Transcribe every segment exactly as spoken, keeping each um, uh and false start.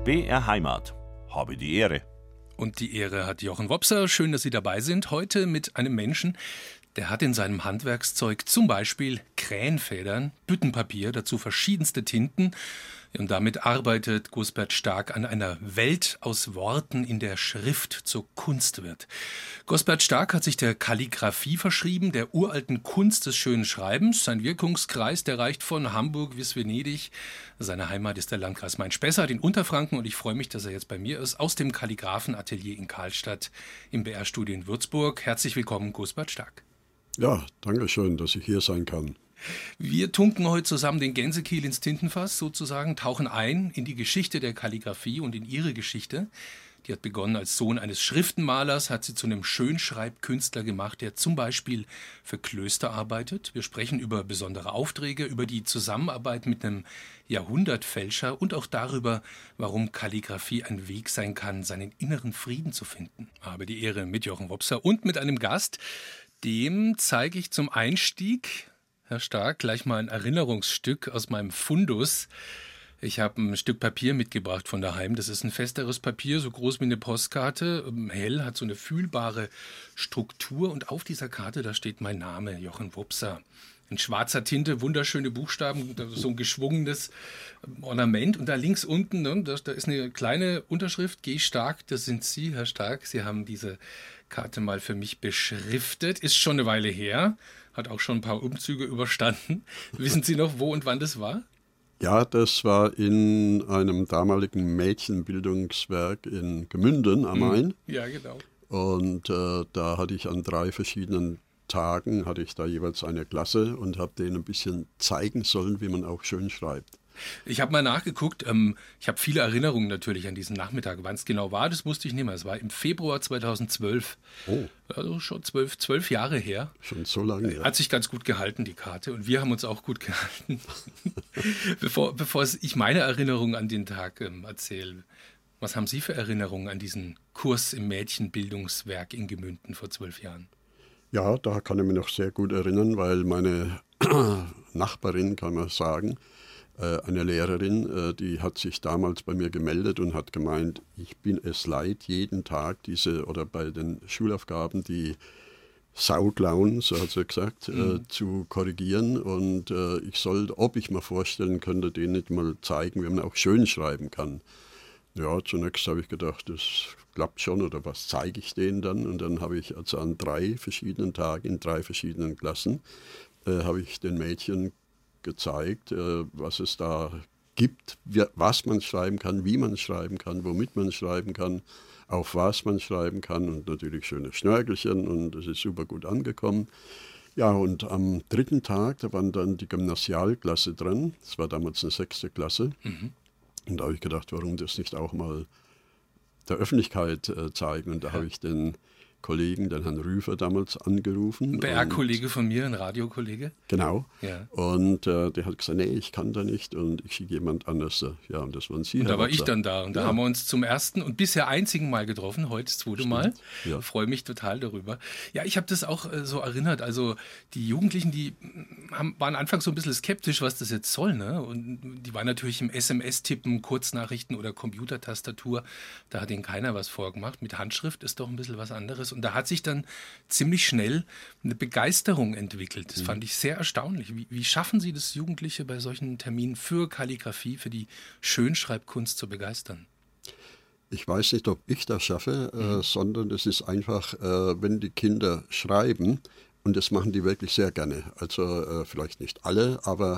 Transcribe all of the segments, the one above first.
B R Heimat. Habe die Ehre. Und die Ehre hat Jochen Wopser. Schön, dass Sie dabei sind. Heute mit einem Menschen, der hat in seinem Handwerkszeug zum Beispiel Krähenfedern, Büttenpapier, dazu verschiedenste Tinten. Und damit arbeitet Gosbert Stark an einer Welt aus Worten, in der Schrift zur Kunst wird. Gosbert Stark hat sich der Kalligraphie verschrieben, der uralten Kunst des schönen Schreibens. Sein Wirkungskreis, der reicht von Hamburg bis Venedig. Seine Heimat ist der Landkreis Main-Spessart in Unterfranken. Und ich freue mich, dass er jetzt bei mir ist, aus dem Kalligraphenatelier in Karlstadt im B R-Studio in Würzburg. Herzlich willkommen, Gosbert Stark. Ja, danke schön, dass ich hier sein kann. Wir tunken heute zusammen den Gänsekiel ins Tintenfass sozusagen, tauchen ein in die Geschichte der Kalligraphie und in ihre Geschichte. Die hat begonnen als Sohn eines Schriftenmalers, hat sie zu einem Schönschreibkünstler gemacht, der zum Beispiel für Klöster arbeitet. Wir sprechen über besondere Aufträge, über die Zusammenarbeit mit einem Jahrhundertfälscher und auch darüber, warum Kalligraphie ein Weg sein kann, seinen inneren Frieden zu finden. Ich habe die Ehre mit Jochen Wopser und mit einem Gast, dem zeige ich zum Einstieg, Herr Stark, gleich mal ein Erinnerungsstück aus meinem Fundus. Ich habe ein Stück Papier mitgebracht von daheim. Das ist ein festeres Papier, so groß wie eine Postkarte. Hell, hat so eine fühlbare Struktur. Und auf dieser Karte, da steht mein Name, Jochen Wopser. In schwarzer Tinte, wunderschöne Buchstaben, so ein geschwungenes Ornament. Und da links unten, ne, da, da ist eine kleine Unterschrift, G. Stark, das sind Sie, Herr Stark. Sie haben diese Karte mal für mich beschriftet. Ist schon eine Weile her, hat auch schon ein paar Umzüge überstanden. Wissen Sie noch, wo und wann das war? Ja, das war in einem damaligen Mädchenbildungswerk in Gemünden am Main. Ja, genau. Und äh, da hatte ich an drei verschiedenen Tagen, hatte ich da jeweils eine Klasse und habe denen ein bisschen zeigen sollen, wie man auch schön schreibt. Ich habe mal nachgeguckt, ähm, ich habe viele Erinnerungen natürlich an diesen Nachmittag. Wann es genau war, das wusste ich nicht mehr. Es war im Februar zweitausendzwölf. Oh. Also schon zwölf, zwölf Jahre her. Schon so lange, ja. Hat sich ganz gut gehalten, die Karte. Und wir haben uns auch gut gehalten. bevor, bevor ich meine Erinnerungen an den Tag ähm, erzähle, was haben Sie für Erinnerungen an diesen Kurs im Mädchenbildungswerk in Gemünden vor zwölf Jahren? Ja, da kann ich mich noch sehr gut erinnern, weil meine Nachbarin, kann man sagen, eine Lehrerin, die hat sich damals bei mir gemeldet und hat gemeint, ich bin es leid, jeden Tag diese oder bei den Schulaufgaben die Sauklauen, so hat sie gesagt, mhm. äh, zu korrigieren. Und äh, ich soll, ob ich mir vorstellen könnte, denen nicht mal zeigen, wie man auch schön schreiben kann. Ja, zunächst habe ich gedacht, das klappt schon oder was zeige ich denen dann? Und dann habe ich also an drei verschiedenen Tagen in drei verschiedenen Klassen äh, habe ich den Mädchen gezeigt, was es da gibt, was man schreiben kann, wie man schreiben kann, womit man schreiben kann, auf was man schreiben kann und natürlich schöne Schnörkelchen und das ist super gut angekommen. Ja, und am dritten Tag, da waren dann die Gymnasialklasse dran, das war damals eine sechste Klasse mhm. und da habe ich gedacht, warum das nicht auch mal der Öffentlichkeit äh, zeigen und da ja. habe ich den Kollegen, den Herrn Rüfer damals angerufen. Ein B R-Kollege von mir, ein Radiokollege. Genau. Ja. Und äh, der hat gesagt, nee, ich kann da nicht und ich schicke jemand anders. Ja, und das waren Sie. Und Herr da war Wopser. ich dann da und da ja. haben wir uns zum ersten und bisher einzigen Mal getroffen, heute das zweite Mal. Ja. Freue mich total darüber. Ja, ich habe das auch äh, so erinnert, also die Jugendlichen, die haben, waren anfangs so ein bisschen skeptisch, was das jetzt soll, ne? Und die waren natürlich im S M S-Tippen, Kurznachrichten oder Computertastatur, da hat ihnen keiner was vorgemacht. Mit Handschrift ist doch ein bisschen was anderes und da hat sich dann ziemlich schnell eine Begeisterung entwickelt. Das mhm. fand ich sehr erstaunlich. Wie, wie schaffen Sie das, Jugendliche bei solchen Terminen für Kalligraphie, für die Schönschreibkunst zu begeistern? Ich weiß nicht, ob ich das schaffe, mhm. äh, sondern es ist einfach, äh, wenn die Kinder schreiben, und das machen die wirklich sehr gerne. Also äh, vielleicht nicht alle, aber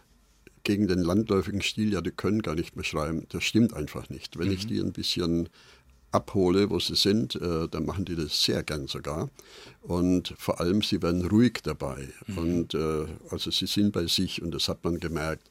gegen den landläufigen Stil, ja, die können gar nicht mehr schreiben. Das stimmt einfach nicht. Wenn mhm. ich die ein bisschen abhole, wo sie sind, äh, dann machen die das sehr gern sogar. Und vor allem, sie werden ruhig dabei. Mhm. Und äh, also sie sind bei sich und das hat man gemerkt.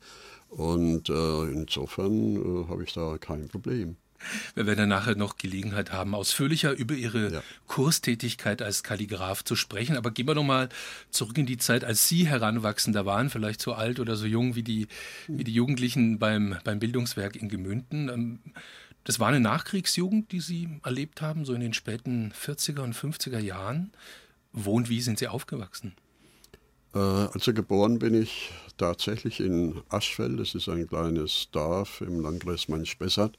Und äh, insofern äh, habe ich da kein Problem. Wir werden ja nachher noch Gelegenheit haben, ausführlicher über Ihre ja. Kurstätigkeit als Kalligraph zu sprechen. Aber gehen wir noch mal zurück in die Zeit, als Sie Heranwachsender waren, vielleicht so alt oder so jung wie die, wie die Jugendlichen beim, beim Bildungswerk in Gemünden. Das war eine Nachkriegsjugend, die Sie erlebt haben, so in den späten vierziger und fünfziger Jahren. Wo und wie sind Sie aufgewachsen? Also geboren bin ich tatsächlich in Aschfeld, das ist ein kleines Dorf im Landkreis Main-Spessart.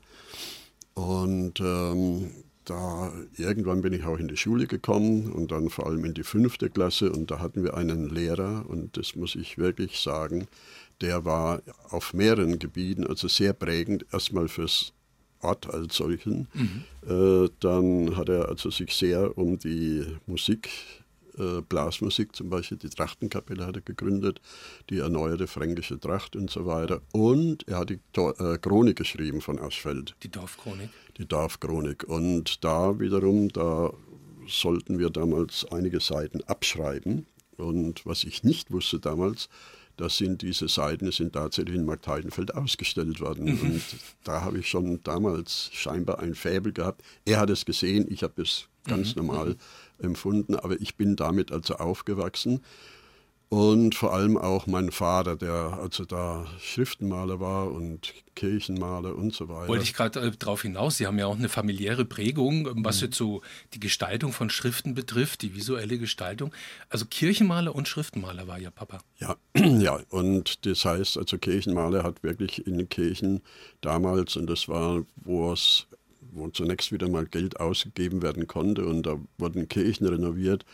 Und ähm, da irgendwann bin ich auch in die Schule gekommen und dann vor allem in die fünfte Klasse und da hatten wir einen Lehrer und das muss ich wirklich sagen, der war auf mehreren Gebieten, also sehr prägend, erstmal fürs Ort als solchen. Mhm. Äh, dann hat er also sich sehr um die Musik, äh, Blasmusik zum Beispiel, die Trachtenkapelle hat er gegründet, die erneuerte fränkische Tracht und so weiter. Und er hat die to- äh, Chronik geschrieben von Aschfeld. Die Dorfchronik. Die Dorfchronik. Und da wiederum, da sollten wir damals einige Seiten abschreiben. Und was ich nicht wusste damals, das sind diese Seiten, die sind tatsächlich in Markt Heidenfeld ausgestellt worden. Und da habe ich schon damals scheinbar ein Faible gehabt. Er hat es gesehen, ich habe es ganz normal empfunden, aber ich bin damit also aufgewachsen. Und vor allem auch mein Vater, der also da Schriftenmaler war und Kirchenmaler und so weiter. Wollte ich gerade äh, darauf hinaus, Sie haben ja auch eine familiäre Prägung, was jetzt so die Gestaltung von Schriften betrifft, die visuelle Gestaltung. Also Kirchenmaler und Schriftenmaler war Ihr Papa. Ja, ja, und das heißt, also Kirchenmaler hat wirklich in den Kirchen damals, und das war, wo es wo zunächst wieder mal Geld ausgegeben werden konnte und da wurden Kirchen renoviert,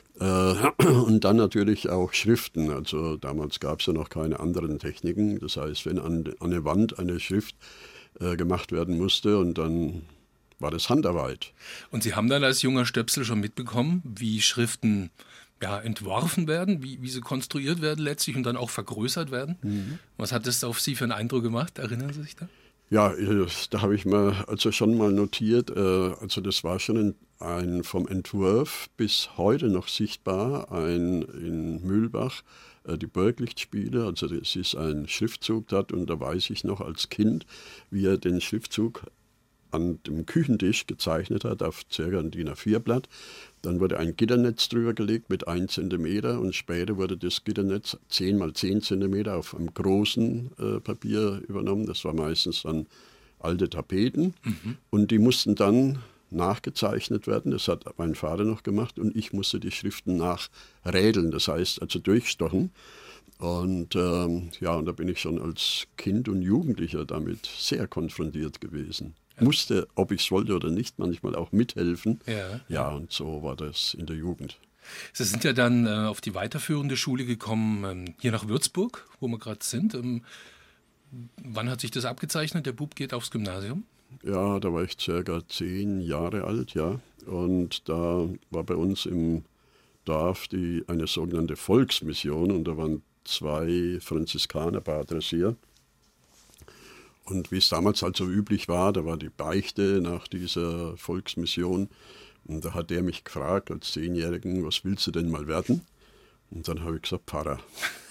und dann natürlich auch Schriften. Also damals gab es ja noch keine anderen Techniken. Das heißt, wenn an, an eine Wand eine Schrift äh, gemacht werden musste und dann war das Handarbeit. Und Sie haben dann als junger Stöpsel schon mitbekommen, wie Schriften ja, entworfen werden, wie, wie sie konstruiert werden letztlich und dann auch vergrößert werden. Mhm. Was hat das auf Sie für einen Eindruck gemacht? Erinnern Sie sich da? Ja, da habe ich mir also schon mal notiert, also das war schon ein, ein vom Entwurf bis heute noch sichtbar, ein in Mühlbach, die Berglichtspiele, also das ist ein Schriftzug dort und da weiß ich noch als Kind, wie er den Schriftzug an dem Küchentisch gezeichnet hat, auf circa ein D I N A vier Blatt. Dann wurde ein Gitternetz drüber gelegt mit ein Zentimeter und später wurde das Gitternetz zehn mal zehn Zentimeter auf einem großen äh, Papier übernommen. Das war meistens dann alte Tapeten mhm. und die mussten dann nachgezeichnet werden. Das hat mein Vater noch gemacht und ich musste die Schriften nachrädeln, das heißt also durchstochen. Und ähm, ja, und da bin ich schon als Kind und Jugendlicher damit sehr konfrontiert gewesen. Musste, ob ich es wollte oder nicht, manchmal auch mithelfen. Ja. Ja, und so war das in der Jugend. Sie sind ja dann äh, auf die weiterführende Schule gekommen, ähm, hier nach Würzburg, wo wir gerade sind. Ähm, wann hat sich das abgezeichnet? Der Bub geht aufs Gymnasium? Ja, da war ich circa zehn Jahre alt, ja. Und da war bei uns im Dorf die, eine sogenannte Volksmission und da waren zwei Franziskanerpatres hier. Und wie es damals halt so üblich war, da war die Beichte nach dieser Volksmission. Und da hat er mich gefragt als Zehnjährigen, was willst du denn mal werden? Und dann habe ich gesagt, Pfarrer.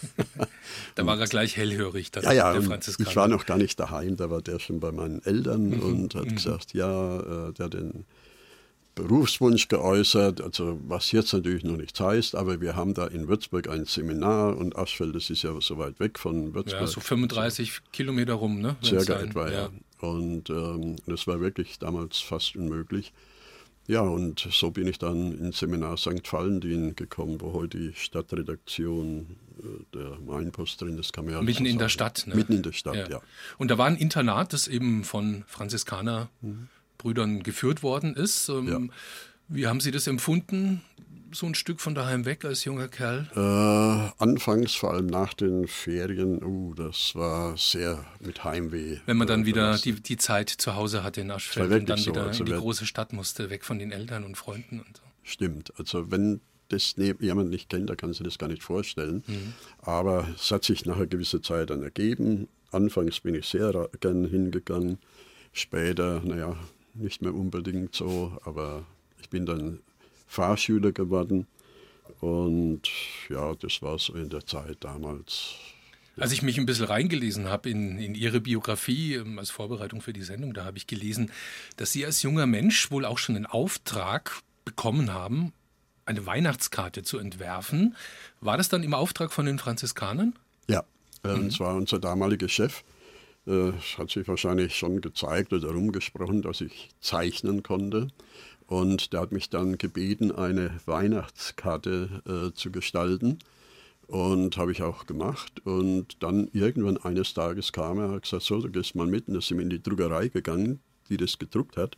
Da war er gleich hellhörig, dann, ja, ja, der Franziskaner. Ich war noch gar nicht daheim, da war der schon bei meinen Eltern mhm. und hat mhm. gesagt, ja, der hat den Berufswunsch geäußert, also was jetzt natürlich noch nichts heißt, aber wir haben da in Würzburg ein Seminar und Aschfeld, das ist ja so weit weg von Würzburg. Ja, so fünfunddreißig so Kilometer rum, ne? Circa etwa, ja. ja. Und ähm, das war wirklich damals fast unmöglich. Ja, und so bin ich dann ins Seminar Sankt Valentin gekommen, wo heute die Stadtredaktion äh, der Mainpost drin ist. Kann man ja Mitten so in sagen. der Stadt, ne? Mitten in der Stadt, ja. ja. Und da war ein Internat, das eben von Franziskaner mhm. Brüdern geführt worden ist. Ähm, ja. Wie haben Sie das empfunden, so ein Stück von daheim weg als junger Kerl? Äh, anfangs, vor allem nach den Ferien, uh, das war sehr mit Heimweh. Wenn man dann wieder die, die Zeit zu Hause hatte in Aschfeld und dann so. wieder also in die große Stadt musste, weg von den Eltern und Freunden und so. Stimmt, also wenn das jemand nicht kennt, da kann sich das gar nicht vorstellen. Mhm. Aber es hat sich nach einer gewissen Zeit dann ergeben. Anfangs bin ich sehr gern hingegangen, später, naja, nicht mehr unbedingt so, aber ich bin dann Fahrschüler geworden und ja, das war so in der Zeit damals. Ja. Als ich mich ein bisschen reingelesen habe in, in Ihre Biografie als Vorbereitung für die Sendung, da habe ich gelesen, dass Sie als junger Mensch wohl auch schon einen Auftrag bekommen haben, eine Weihnachtskarte zu entwerfen. War das dann im Auftrag von den Franziskanern? Ja, äh, mhm. und zwar unser damaliger Chef. Es hat sich wahrscheinlich schon gezeigt oder rumgesprochen, dass ich zeichnen konnte. Und der hat mich dann gebeten, eine Weihnachtskarte äh, zu gestalten. Und habe ich auch gemacht. Und dann irgendwann eines Tages kam er und hat gesagt, so, du gehst mal mit. Und da sind wir in die Druckerei gegangen, die das gedruckt hat.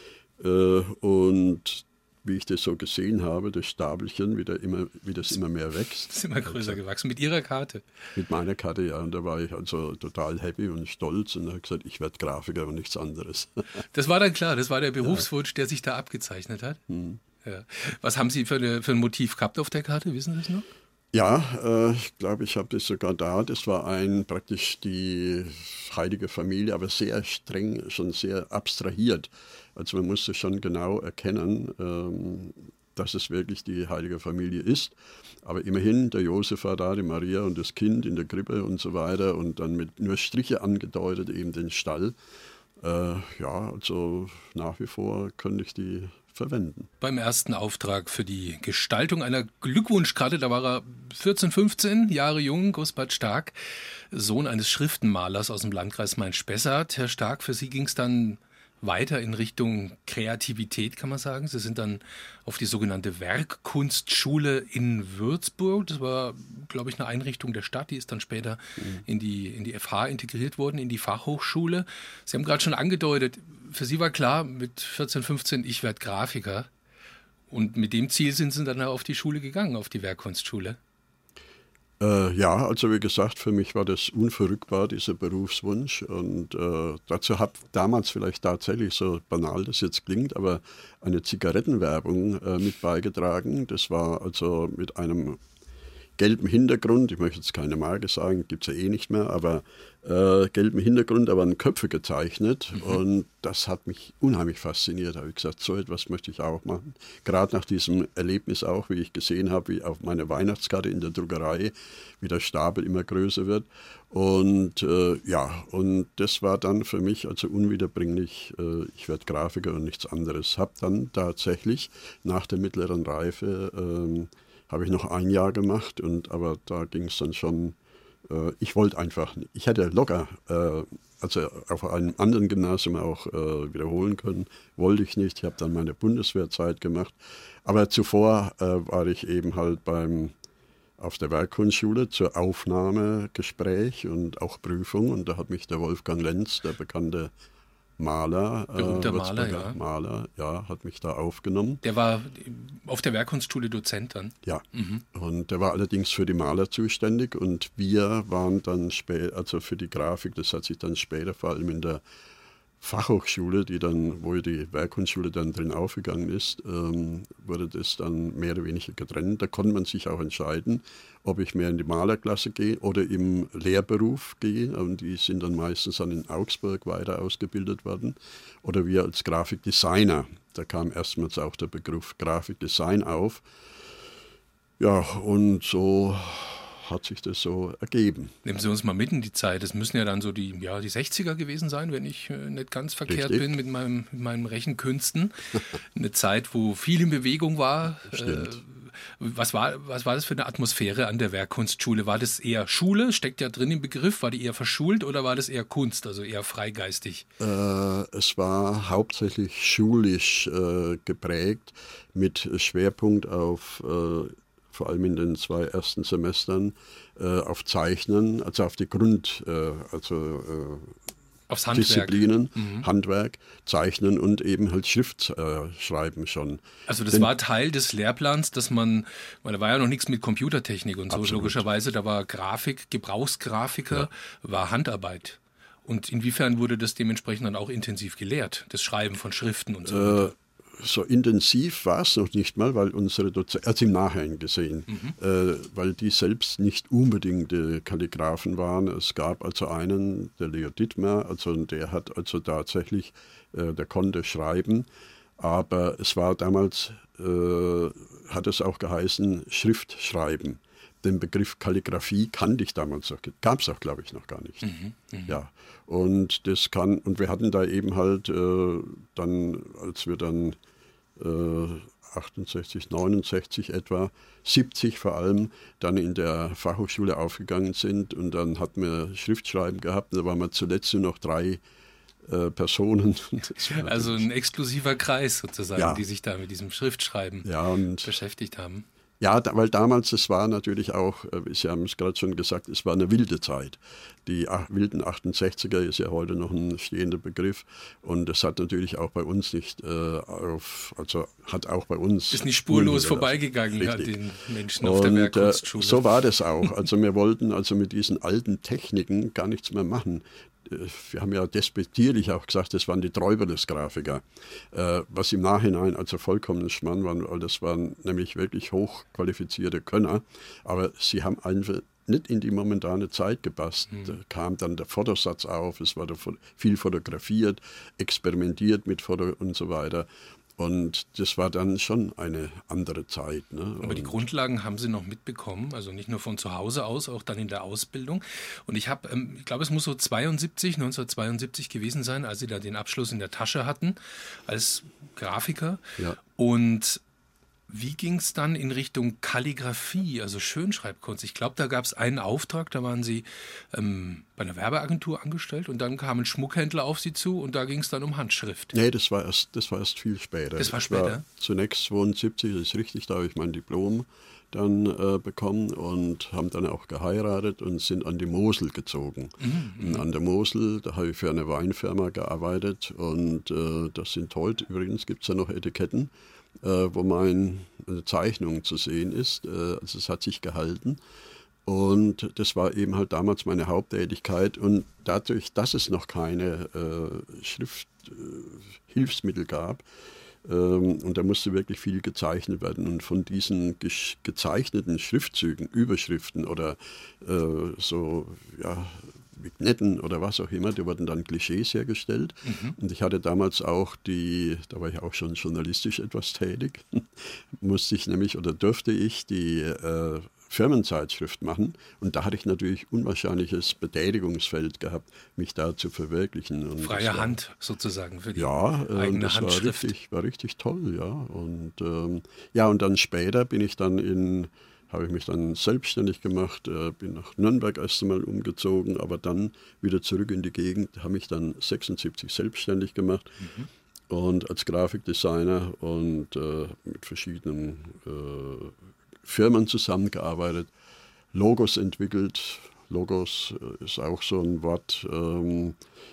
Und wie ich das so gesehen habe, das Stapelchen, wie, der immer, wie das immer mehr wächst. Das ist immer größer also, gewachsen, mit Ihrer Karte? Mit meiner Karte, ja. Und da war ich also total happy und stolz und habe gesagt, ich werde Grafiker und nichts anderes. Das war dann klar, das war der Berufswunsch, ja. der sich da abgezeichnet hat. Hm. Ja. Was haben Sie für, eine, für ein Motiv gehabt auf der Karte, wissen Sie das noch? Ja, äh, ich glaube, ich habe das sogar da. Das war ein praktisch die heilige Familie, aber sehr streng, schon sehr abstrahiert. Also man musste schon genau erkennen, ähm, dass es wirklich die heilige Familie ist. Aber immerhin, der Josef war da, die Maria und das Kind in der Krippe und so weiter. Und dann mit nur Striche angedeutet, eben den Stall. Äh, ja, also nach wie vor könnte ich die verwenden. Beim ersten Auftrag für die Gestaltung einer Glückwunschkarte, da war er vierzehn, fünfzehn Jahre jung, Gosbert Stark, Sohn eines Schriftenmalers aus dem Landkreis Main-Spessart. Herr Stark, für Sie ging es dann weiter in Richtung Kreativität, kann man sagen. Sie sind dann auf die sogenannte Werkkunstschule in Würzburg. Das war, glaube ich, eine Einrichtung der Stadt. Die ist dann später mhm. in die, in die F H integriert worden, in die Fachhochschule. Sie haben gerade schon angedeutet, für Sie war klar, mit vierzehn, fünfzehn, ich werde Grafiker. Und mit dem Ziel sind Sie dann auf die Schule gegangen, auf die Werkkunstschule. Äh, ja, also wie gesagt, für mich war das unverrückbar, dieser Berufswunsch. Und äh, dazu hat damals vielleicht tatsächlich, so banal das jetzt klingt, aber eine Zigarettenwerbung äh, mit beigetragen. Das war also mit einem gelben Hintergrund, ich möchte jetzt keine Marke sagen, gibt es ja eh nicht mehr, aber äh, gelben Hintergrund, da waren Köpfe gezeichnet mhm. und das hat mich unheimlich fasziniert. Da habe ich gesagt, so etwas möchte ich auch machen. Gerade nach diesem Erlebnis auch, wie ich gesehen habe, wie auf meine Weihnachtskarte in der Druckerei, wie der Stapel immer größer wird. Und äh, ja, und das war dann für mich also unwiederbringlich, äh, ich werde Grafiker und nichts anderes. Habe dann tatsächlich nach der mittleren Reife äh, habe ich noch ein Jahr gemacht, und aber da ging es dann schon, äh, ich wollte einfach, ich hätte locker, äh, also auf einem anderen Gymnasium auch äh, wiederholen können, wollte ich nicht. Ich habe dann meine Bundeswehrzeit gemacht, aber zuvor äh, war ich eben halt beim, auf der Werkkunstschule zur Aufnahmegespräch und auch Prüfung, und da hat mich der Wolfgang Lenz, der bekannte Maler, berühmter äh, Maler, ja. Maler, ja, hat mich da aufgenommen. Der war auf der Werkkunstschule Dozent dann? Ja, mhm. Und der war allerdings für die Maler zuständig, und wir waren dann später, also für die Grafik, das hat sich dann später vor allem in der Fachhochschule, die dann, wo die Werkkunstschule dann drin aufgegangen ist, ähm, wurde das dann mehr oder weniger getrennt. Da konnte man sich auch entscheiden, ob ich mehr in die Malerklasse gehe oder im Lehrberuf gehe. Und die sind dann meistens dann in Augsburg weiter ausgebildet worden. Oder wir als Grafikdesigner. Da kam erstmals auch der Begriff Grafikdesign auf. Ja, und so hat sich das so ergeben. Nehmen Sie uns mal mit in die Zeit. Das müssen ja dann so die, ja, die sechziger gewesen sein, wenn ich äh, nicht ganz verkehrt Richtig. bin mit, meinem, mit meinen Rechenkünsten. Eine Zeit, wo viel in Bewegung war. Äh, was war. Was war das für eine Atmosphäre an der Werkkunstschule? War das eher Schule, steckt ja drin im Begriff, war die eher verschult, oder war das eher Kunst, also eher freigeistig? Äh, es war hauptsächlich schulisch äh, geprägt, mit Schwerpunkt auf äh, vor allem in den zwei ersten Semestern, äh, auf Zeichnen, also auf die Grund, äh, also äh, Aufs Handwerk. Disziplinen, mhm. Handwerk, Zeichnen und eben halt Schriftschreiben äh, schon. Also das Denn, war Teil des Lehrplans, dass man, weil da war ja noch nichts mit Computertechnik und so, absolut. Logischerweise, da war Grafik, Gebrauchsgrafiker, ja. war Handarbeit. Und inwiefern wurde das dementsprechend dann auch intensiv gelehrt, das Schreiben von Schriften und so weiter? Äh, So intensiv war es noch nicht mal, weil unsere Dozenten, also im Nachhinein gesehen, mhm. äh, weil die selbst nicht unbedingt äh, Kalligraphen waren. Es gab also einen, der Leo Dittmer, also der hat also tatsächlich, äh, der konnte schreiben, aber es war damals, äh, hat es auch geheißen, Schriftschreiben. Den Begriff Kalligraphie kannte ich damals noch, gab es auch, glaube ich, noch gar nicht. Mhm, mh. Ja, und das kann, und wir hatten da eben halt äh, dann, als wir dann äh, achtundsechzig, neunundsechzig etwa, siebzig vor allem, dann in der Fachhochschule aufgegangen sind, und dann hatten wir Schriftschreiben gehabt, und da waren wir zuletzt nur noch drei äh, Personen. Also ein exklusiver Kreis sozusagen, ja. die sich da mit diesem Schriftschreiben ja, und beschäftigt haben. Ja, da, weil damals, es war natürlich auch, Sie haben es gerade schon gesagt, es war eine wilde Zeit. Die ach, wilden achtundsechziger ist ja heute noch ein stehender Begriff und das hat natürlich auch bei uns nicht äh, auf, also hat auch bei uns... Ist nicht spurlos vorbeigegangen, ja, den Menschen auf und, der Bergkunstschule. Äh, so war das auch. Also wir wollten also mit diesen alten Techniken gar nichts mehr machen. Wir haben ja despektierlich auch gesagt, das waren die Träuberles-Grafiker, äh, was im Nachhinein also vollkommen Schmarrn war, weil das waren nämlich wirklich hochqualifizierte Könner, aber sie haben einfach nicht in die momentane Zeit gepasst. Mhm. Da kam dann der Fotosatz auf, es war viel fotografiert, experimentiert mit Foto und so weiter. Und das war dann schon eine andere Zeit. Ne? Aber die und Grundlagen haben Sie noch mitbekommen, also nicht nur von zu Hause aus, auch dann in der Ausbildung. Und ich habe, ähm, ich glaube, es muss so zweiundsiebzig, neunzehnhundertzweiundsiebzig gewesen sein, als Sie da den Abschluss in der Tasche hatten als Grafiker. Ja. Und wie ging es dann in Richtung Kalligraphie, also Schönschreibkunst? Ich glaube, da gab es einen Auftrag, da waren Sie ähm, bei einer Werbeagentur angestellt und dann kam ein Schmuckhändler auf Sie zu und da ging es dann um Handschrift. Nee, das war erst, das war erst viel später. Das war später? War zunächst zweiundsiebzig, das ist richtig, da habe ich mein Diplom dann äh, bekommen und haben dann auch geheiratet und sind an die Mosel gezogen. Mhm. Und an der Mosel, da habe ich für eine Weinfirma gearbeitet und äh, das sind heute, übrigens gibt es da noch Etiketten, Äh, wo meine Zeichnung zu sehen ist. Äh, also es hat sich gehalten. Und das war eben halt damals meine Haupttätigkeit. Und dadurch, dass es noch keine äh, Schrifthilfsmittel äh, gab, ähm, und da musste wirklich viel gezeichnet werden. Und von diesen ge- gezeichneten Schriftzügen, Überschriften oder äh, so, ja, Vignetten oder was auch immer, die wurden dann Klischees hergestellt. Mhm. Und ich hatte damals auch die, da war ich auch schon journalistisch etwas tätig, musste ich nämlich oder durfte ich die äh, Firmenzeitschrift machen. Und da hatte ich natürlich unwahrscheinliches Betätigungsfeld gehabt, mich da zu verwirklichen. Und freie war, Hand sozusagen für die ja, äh, eigene das Handschrift. War richtig, war richtig toll, ja. Und ähm, ja, und dann später bin ich dann in habe ich mich dann selbstständig gemacht, äh, bin nach Nürnberg erst einmal umgezogen, aber dann wieder zurück in die Gegend, habe mich dann sechsundsiebzig selbstständig gemacht mhm. und als Grafikdesigner und äh, mit verschiedenen äh, Firmen zusammengearbeitet, Logos entwickelt. Logos äh, ist auch so ein Wort, ähm,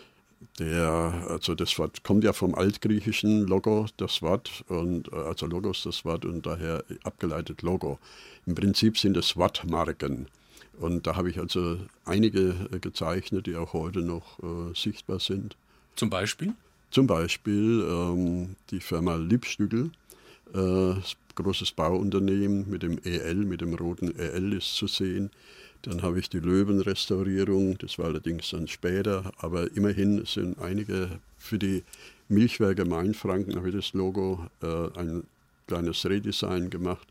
der, also das Wort kommt ja vom altgriechischen Logo, das Wort, und also Logos, das Wort und daher abgeleitet Logo. Im Prinzip sind es Wortmarken. Und da habe ich also einige gezeichnet, die auch heute noch äh, sichtbar sind. Zum Beispiel? Zum Beispiel ähm, die Firma Liebstügl, äh, großes Bauunternehmen mit dem E L, mit dem roten E L ist zu sehen. Dann habe ich die Löwenrestaurierung, das war allerdings dann später, aber immerhin sind einige für die Milchwerke Mainfranken, habe ich das Logo, äh, ein kleines Redesign gemacht.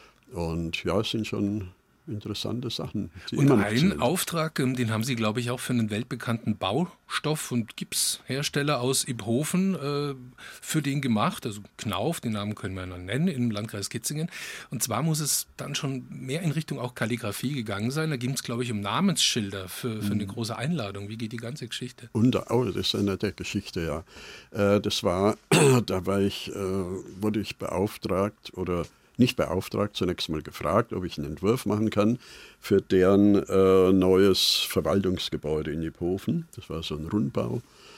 Und ja, es sind schon interessante Sachen. Und einen Auftrag, den haben Sie, glaube ich, auch für einen weltbekannten Baustoff- und Gipshersteller aus Iphofen äh, für den gemacht, also Knauf, den Namen können wir noch nennen, im Landkreis Kitzingen. Und zwar muss es dann schon mehr in Richtung auch Kalligrafie gegangen sein. Da ging es, glaube ich, um Namensschilder für, für eine große Einladung. Wie geht die ganze Geschichte? Und, oh, das ist eine der Geschichte, ja. Äh, das war, da war ich, äh, wurde ich beauftragt oder nicht beauftragt, zunächst mal gefragt, ob ich einen Entwurf machen kann für deren äh, neues Verwaltungsgebäude in Iphofen. Das war so ein Rundbau.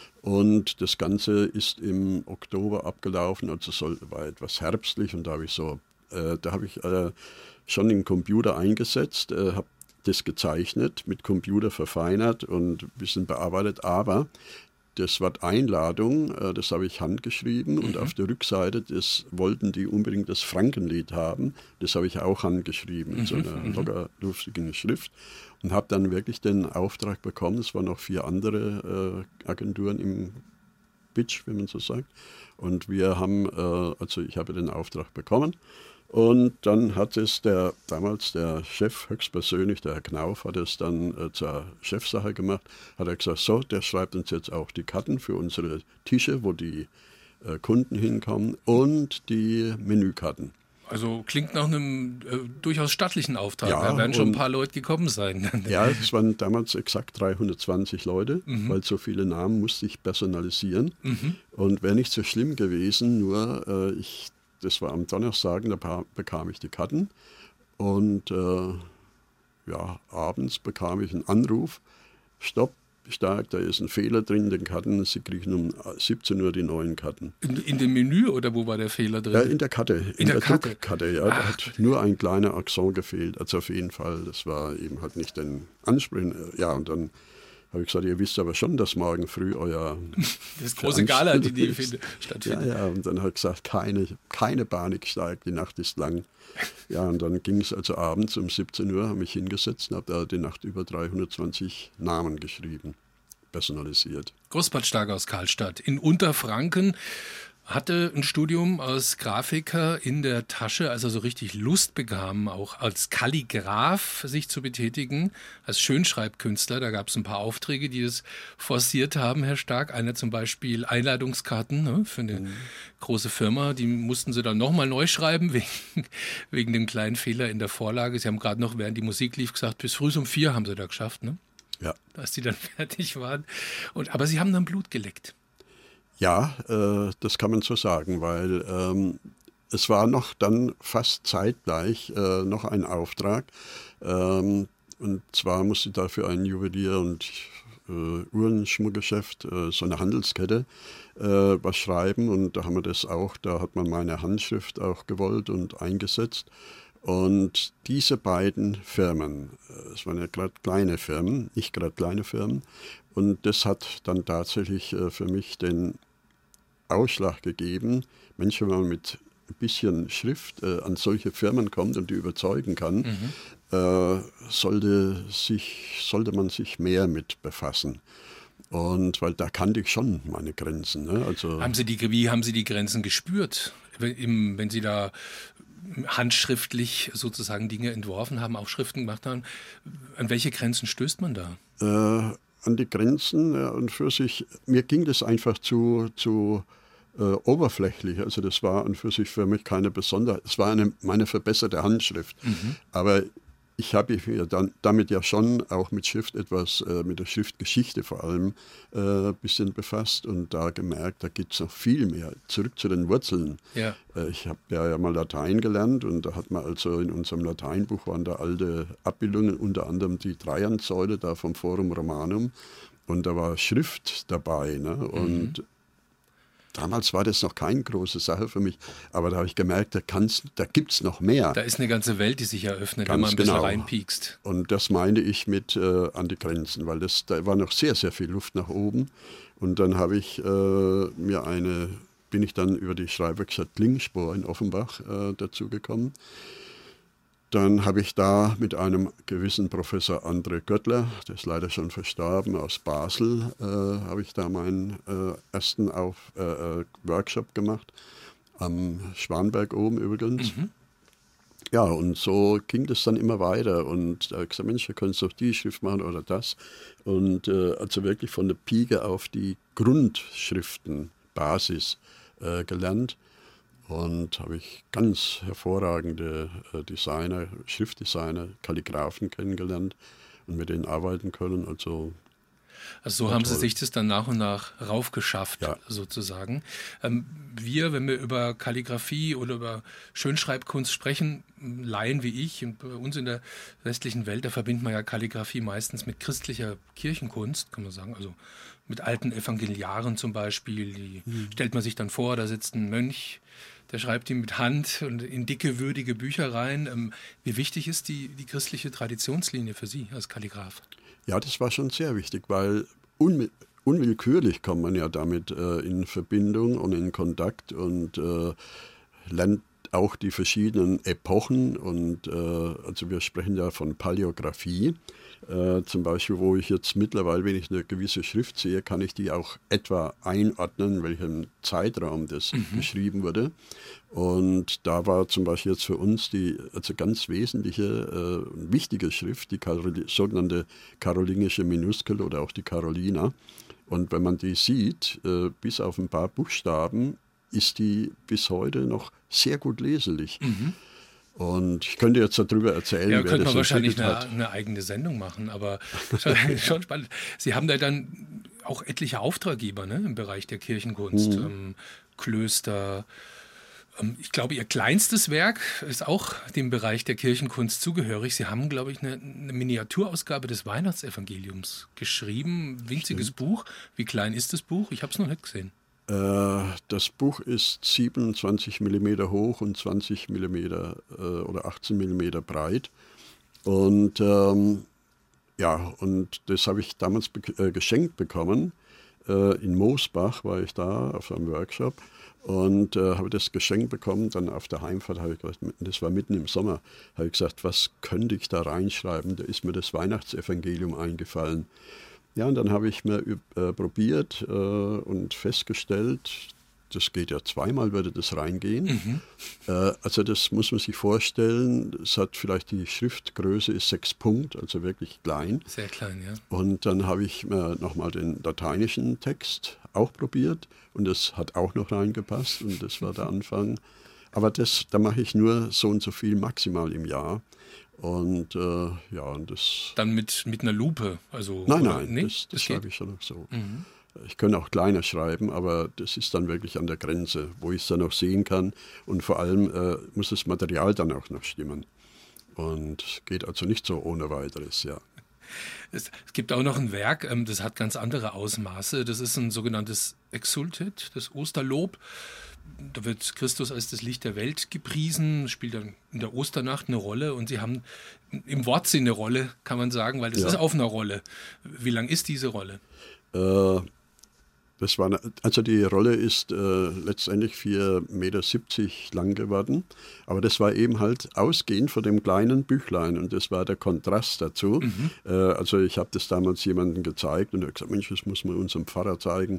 Und das Ganze ist im Oktober abgelaufen, also soll, war etwas herbstlich. Und da habe ich so, äh, da habe ich äh, schon den Computer eingesetzt, äh, habe das gezeichnet, mit Computer verfeinert und ein bisschen bearbeitet, aber das Wort Einladung, das habe ich handgeschrieben und mhm. auf der Rückseite das wollten die unbedingt das Frankenlied haben. Das habe ich auch handgeschrieben in mhm. so einer locker luftigen Schrift und habe dann wirklich den Auftrag bekommen. Es waren noch vier andere äh, Agenturen im Pitch, wenn man so sagt. Und wir haben, äh, also ich habe den Auftrag bekommen. Und dann hat es der, damals der Chef höchstpersönlich, der Herr Knauf, hat es dann äh, zur Chefsache gemacht, hat er gesagt, so, der schreibt uns jetzt auch die Karten für unsere Tische, wo die äh, Kunden hinkommen und die Menükarten. Also klingt nach einem äh, durchaus stattlichen Auftrag. Ja, da werden schon ein paar Leute gekommen sein. Ja, es waren damals exakt dreihundertzwanzig Leute, mhm. weil so viele Namen musste ich personalisieren. Mhm. Und wäre nicht so schlimm gewesen, nur äh, ich... Das war am Donnerstag, da bekam ich die Karten Und äh, ja, abends bekam ich einen Anruf, stopp, Stark, da ist ein Fehler drin in den Karten, Sie kriegen um siebzehn Uhr die neuen Karten. In, in dem Menü oder wo war der Fehler drin? Ja, in der Karte, in, in der, der Karte. Druckkarte, ja, da hat nur ein kleiner Akzent gefehlt, also auf jeden Fall, das war eben halt nicht den Ansprechen, ja, und dann habe ich gesagt, ihr wisst aber schon, dass morgen früh euer... Das große Gala, die, die stattfindet. Ja, ja, und dann hat er gesagt, keine, keine Panik, Stark, die Nacht ist lang. Ja, und dann ging es also abends um siebzehn Uhr, habe mich hingesetzt und habe da die Nacht über dreihundertzwanzig Namen geschrieben, personalisiert. Großbad Stark aus Karlstadt in Unterfranken hatte ein Studium als Grafiker in der Tasche, als er so richtig Lust bekam, auch als Kalligraph sich zu betätigen, als Schönschreibkünstler. Da gab es ein paar Aufträge, die das forciert haben, Herr Stark. Einer zum Beispiel Einladungskarten, ne, für eine mhm. große Firma. Die mussten sie dann nochmal neu schreiben, wegen, wegen dem kleinen Fehler in der Vorlage. Sie haben gerade noch, während die Musik lief, gesagt, bis früh um vier haben sie da geschafft, ne? Ja. Dass die dann fertig waren. Und, aber sie haben dann Blut geleckt. Ja, äh, das kann man so sagen, weil ähm, es war noch dann fast zeitgleich äh, noch ein Auftrag. Ähm, und zwar musste dafür ein Juwelier- und äh, Uhrenschmuckgeschäft, äh, so eine Handelskette, äh, was schreiben. Und da haben wir das auch, da hat man meine Handschrift auch gewollt und eingesetzt. Und diese beiden Firmen, es waren ja gerade kleine Firmen, nicht gerade kleine Firmen, und das hat dann tatsächlich äh, für mich den Ausschlag gegeben, Mensch, wenn man mit ein bisschen Schrift äh, an solche Firmen kommt und die überzeugen kann, mhm. äh, sollte, sich, sollte man sich mehr mit befassen. Und weil da kannte ich schon meine Grenzen. Ne? Also, haben Sie die, wie haben Sie die Grenzen gespürt, wenn, wenn Sie da handschriftlich sozusagen Dinge entworfen haben, auch Schriften gemacht haben? An welche Grenzen stößt man da? Äh, an die Grenzen ja, und für sich, mir ging das einfach zu, zu äh, oberflächlich. Also das war an für sich für mich keine Besonderheit. Es war eine, meine verbesserte Handschrift. Mhm. Aber ich habe mich ja dann, damit ja schon auch mit Schrift etwas, äh, mit der Schriftgeschichte vor allem, ein äh, bisschen befasst und da gemerkt, da gibt es noch viel mehr. Zurück zu den Wurzeln. Ja. Äh, ich habe ja, ja mal Latein gelernt und da hat man also in unserem Lateinbuch waren da alte Abbildungen, unter anderem die Trajansäule da vom Forum Romanum und da war Schrift dabei. Ne? Und mhm. damals war das noch keine große Sache für mich, aber da habe ich gemerkt, da, da gibt es noch mehr. Da ist eine ganze Welt, die sich eröffnet, wenn man ein bisschen genau. reinpiekst. Und das meine ich mit äh, an die Grenzen, weil das, da war noch sehr, sehr viel Luft nach oben. Und dann habe ich äh, mir eine, bin ich dann über die Schreibwerkstatt Klingspor in Offenbach äh, dazu gekommen. Dann habe ich da mit einem gewissen Professor André Göttler, der ist leider schon verstorben, aus Basel, äh, habe ich da meinen äh, ersten Auf, äh, Workshop gemacht, am Schwanberg oben übrigens. Mhm. Ja, und so ging das dann immer weiter und da habe ich gesagt, Mensch, ihr könnt doch die Schrift machen oder das. Und äh, also wirklich von der Pike auf die Grundschriftenbasis äh, gelernt. Und habe ich ganz hervorragende äh, Designer, Schriftdesigner, Kalligraphen kennengelernt und mit denen arbeiten können. Also, also so haben toll. Sie sich das dann nach und nach raufgeschafft, ja. sozusagen. Ähm, wir, wenn wir über Kalligraphie oder über Schönschreibkunst sprechen, Laien wie ich, und bei uns in der westlichen Welt, da verbindet man ja Kalligraphie meistens mit christlicher Kirchenkunst, kann man sagen, also mit alten Evangeliaren zum Beispiel. Die mhm. stellt man sich dann vor, da sitzt ein Mönch, der schreibt ihn mit Hand und in dicke, würdige Bücher rein. Ähm, wie wichtig ist die, die christliche Traditionslinie für Sie als Kalligraph? Ja, das war schon sehr wichtig, weil unmi- unwillkürlich kommt man ja damit äh, in Verbindung und in Kontakt und äh, lernt auch die verschiedenen Epochen. Und äh, also wir sprechen ja von Paläographie. Äh, zum Beispiel, wo ich jetzt mittlerweile, wenn ich eine gewisse Schrift sehe, kann ich die auch etwa einordnen, in welchem Zeitraum das mhm. geschrieben wurde. Und da war zum Beispiel jetzt für uns die also ganz wesentliche, äh, wichtige Schrift, die Karol- sogenannte karolingische Minuskel oder auch die Carolina. Und wenn man die sieht, äh, bis auf ein paar Buchstaben, ist die bis heute noch sehr gut leselig. Mhm. Und ich könnte jetzt darüber erzählen, ja, wer könnte das man wahrscheinlich eine, hat. eine eigene Sendung machen, aber schon, schon spannend. Sie haben da dann auch etliche Auftraggeber, ne, im Bereich der Kirchenkunst, mhm. ähm, Klöster, Ich glaube, Ihr kleinstes Werk ist auch dem Bereich der Kirchenkunst zugehörig. Sie haben, glaube ich, eine, eine Miniaturausgabe des Weihnachtsevangeliums geschrieben. Winziges Stimmt. Buch. Wie klein ist das Buch? Ich habe es noch nicht gesehen. Äh, das Buch ist siebenundzwanzig Millimeter hoch und zwanzig Millimeter äh, oder achtzehn Millimeter breit. Und ähm, ja, und das habe ich damals be- äh, geschenkt bekommen. Äh, in Moosbach war ich da auf einem Workshop. Und äh, habe das geschenkt bekommen, dann auf der Heimfahrt habe ich gedacht, das war mitten im Sommer, habe ich gesagt, was könnte ich da reinschreiben? Da ist mir das Weihnachtsevangelium eingefallen. Ja, und dann habe ich mir äh, probiert äh, und festgestellt, das geht ja zweimal, würde das reingehen. Mhm. Äh, also das muss man sich vorstellen, es hat vielleicht die Schriftgröße ist sechs Punkt, also wirklich klein. Sehr klein, ja. Und dann habe ich mir nochmal den lateinischen Text auch probiert und das hat auch noch reingepasst und das war der Anfang. Aber das, da mache ich nur so und so viel maximal im Jahr. Und äh, ja, und das... Dann mit, mit einer Lupe? Also, nein, oder? nein, Nee, das, das, das schreibe ich schon noch so. Mhm. Ich kann auch kleiner schreiben, aber das ist dann wirklich an der Grenze, wo ich es dann auch sehen kann. Und vor allem äh, muss das Material dann auch noch stimmen. Und geht also nicht so ohne weiteres, ja. Es, es gibt auch noch ein Werk, ähm, das hat ganz andere Ausmaße. Das ist ein sogenanntes Exultet, das Osterlob. Da wird Christus als das Licht der Welt gepriesen, spielt dann in der Osternacht eine Rolle. Und Sie haben im Wortsinn eine Rolle, kann man sagen, weil das ja. ist auf einer Rolle. Wie lang ist diese Rolle? Äh, Das war, also die Rolle ist äh, letztendlich vier Meter siebzig lang geworden, aber das war eben halt ausgehend von dem kleinen Büchlein und das war der Kontrast dazu. Mhm. Äh, also ich habe das damals jemandem gezeigt und er hat gesagt, Mensch, das muss man unserem Pfarrer zeigen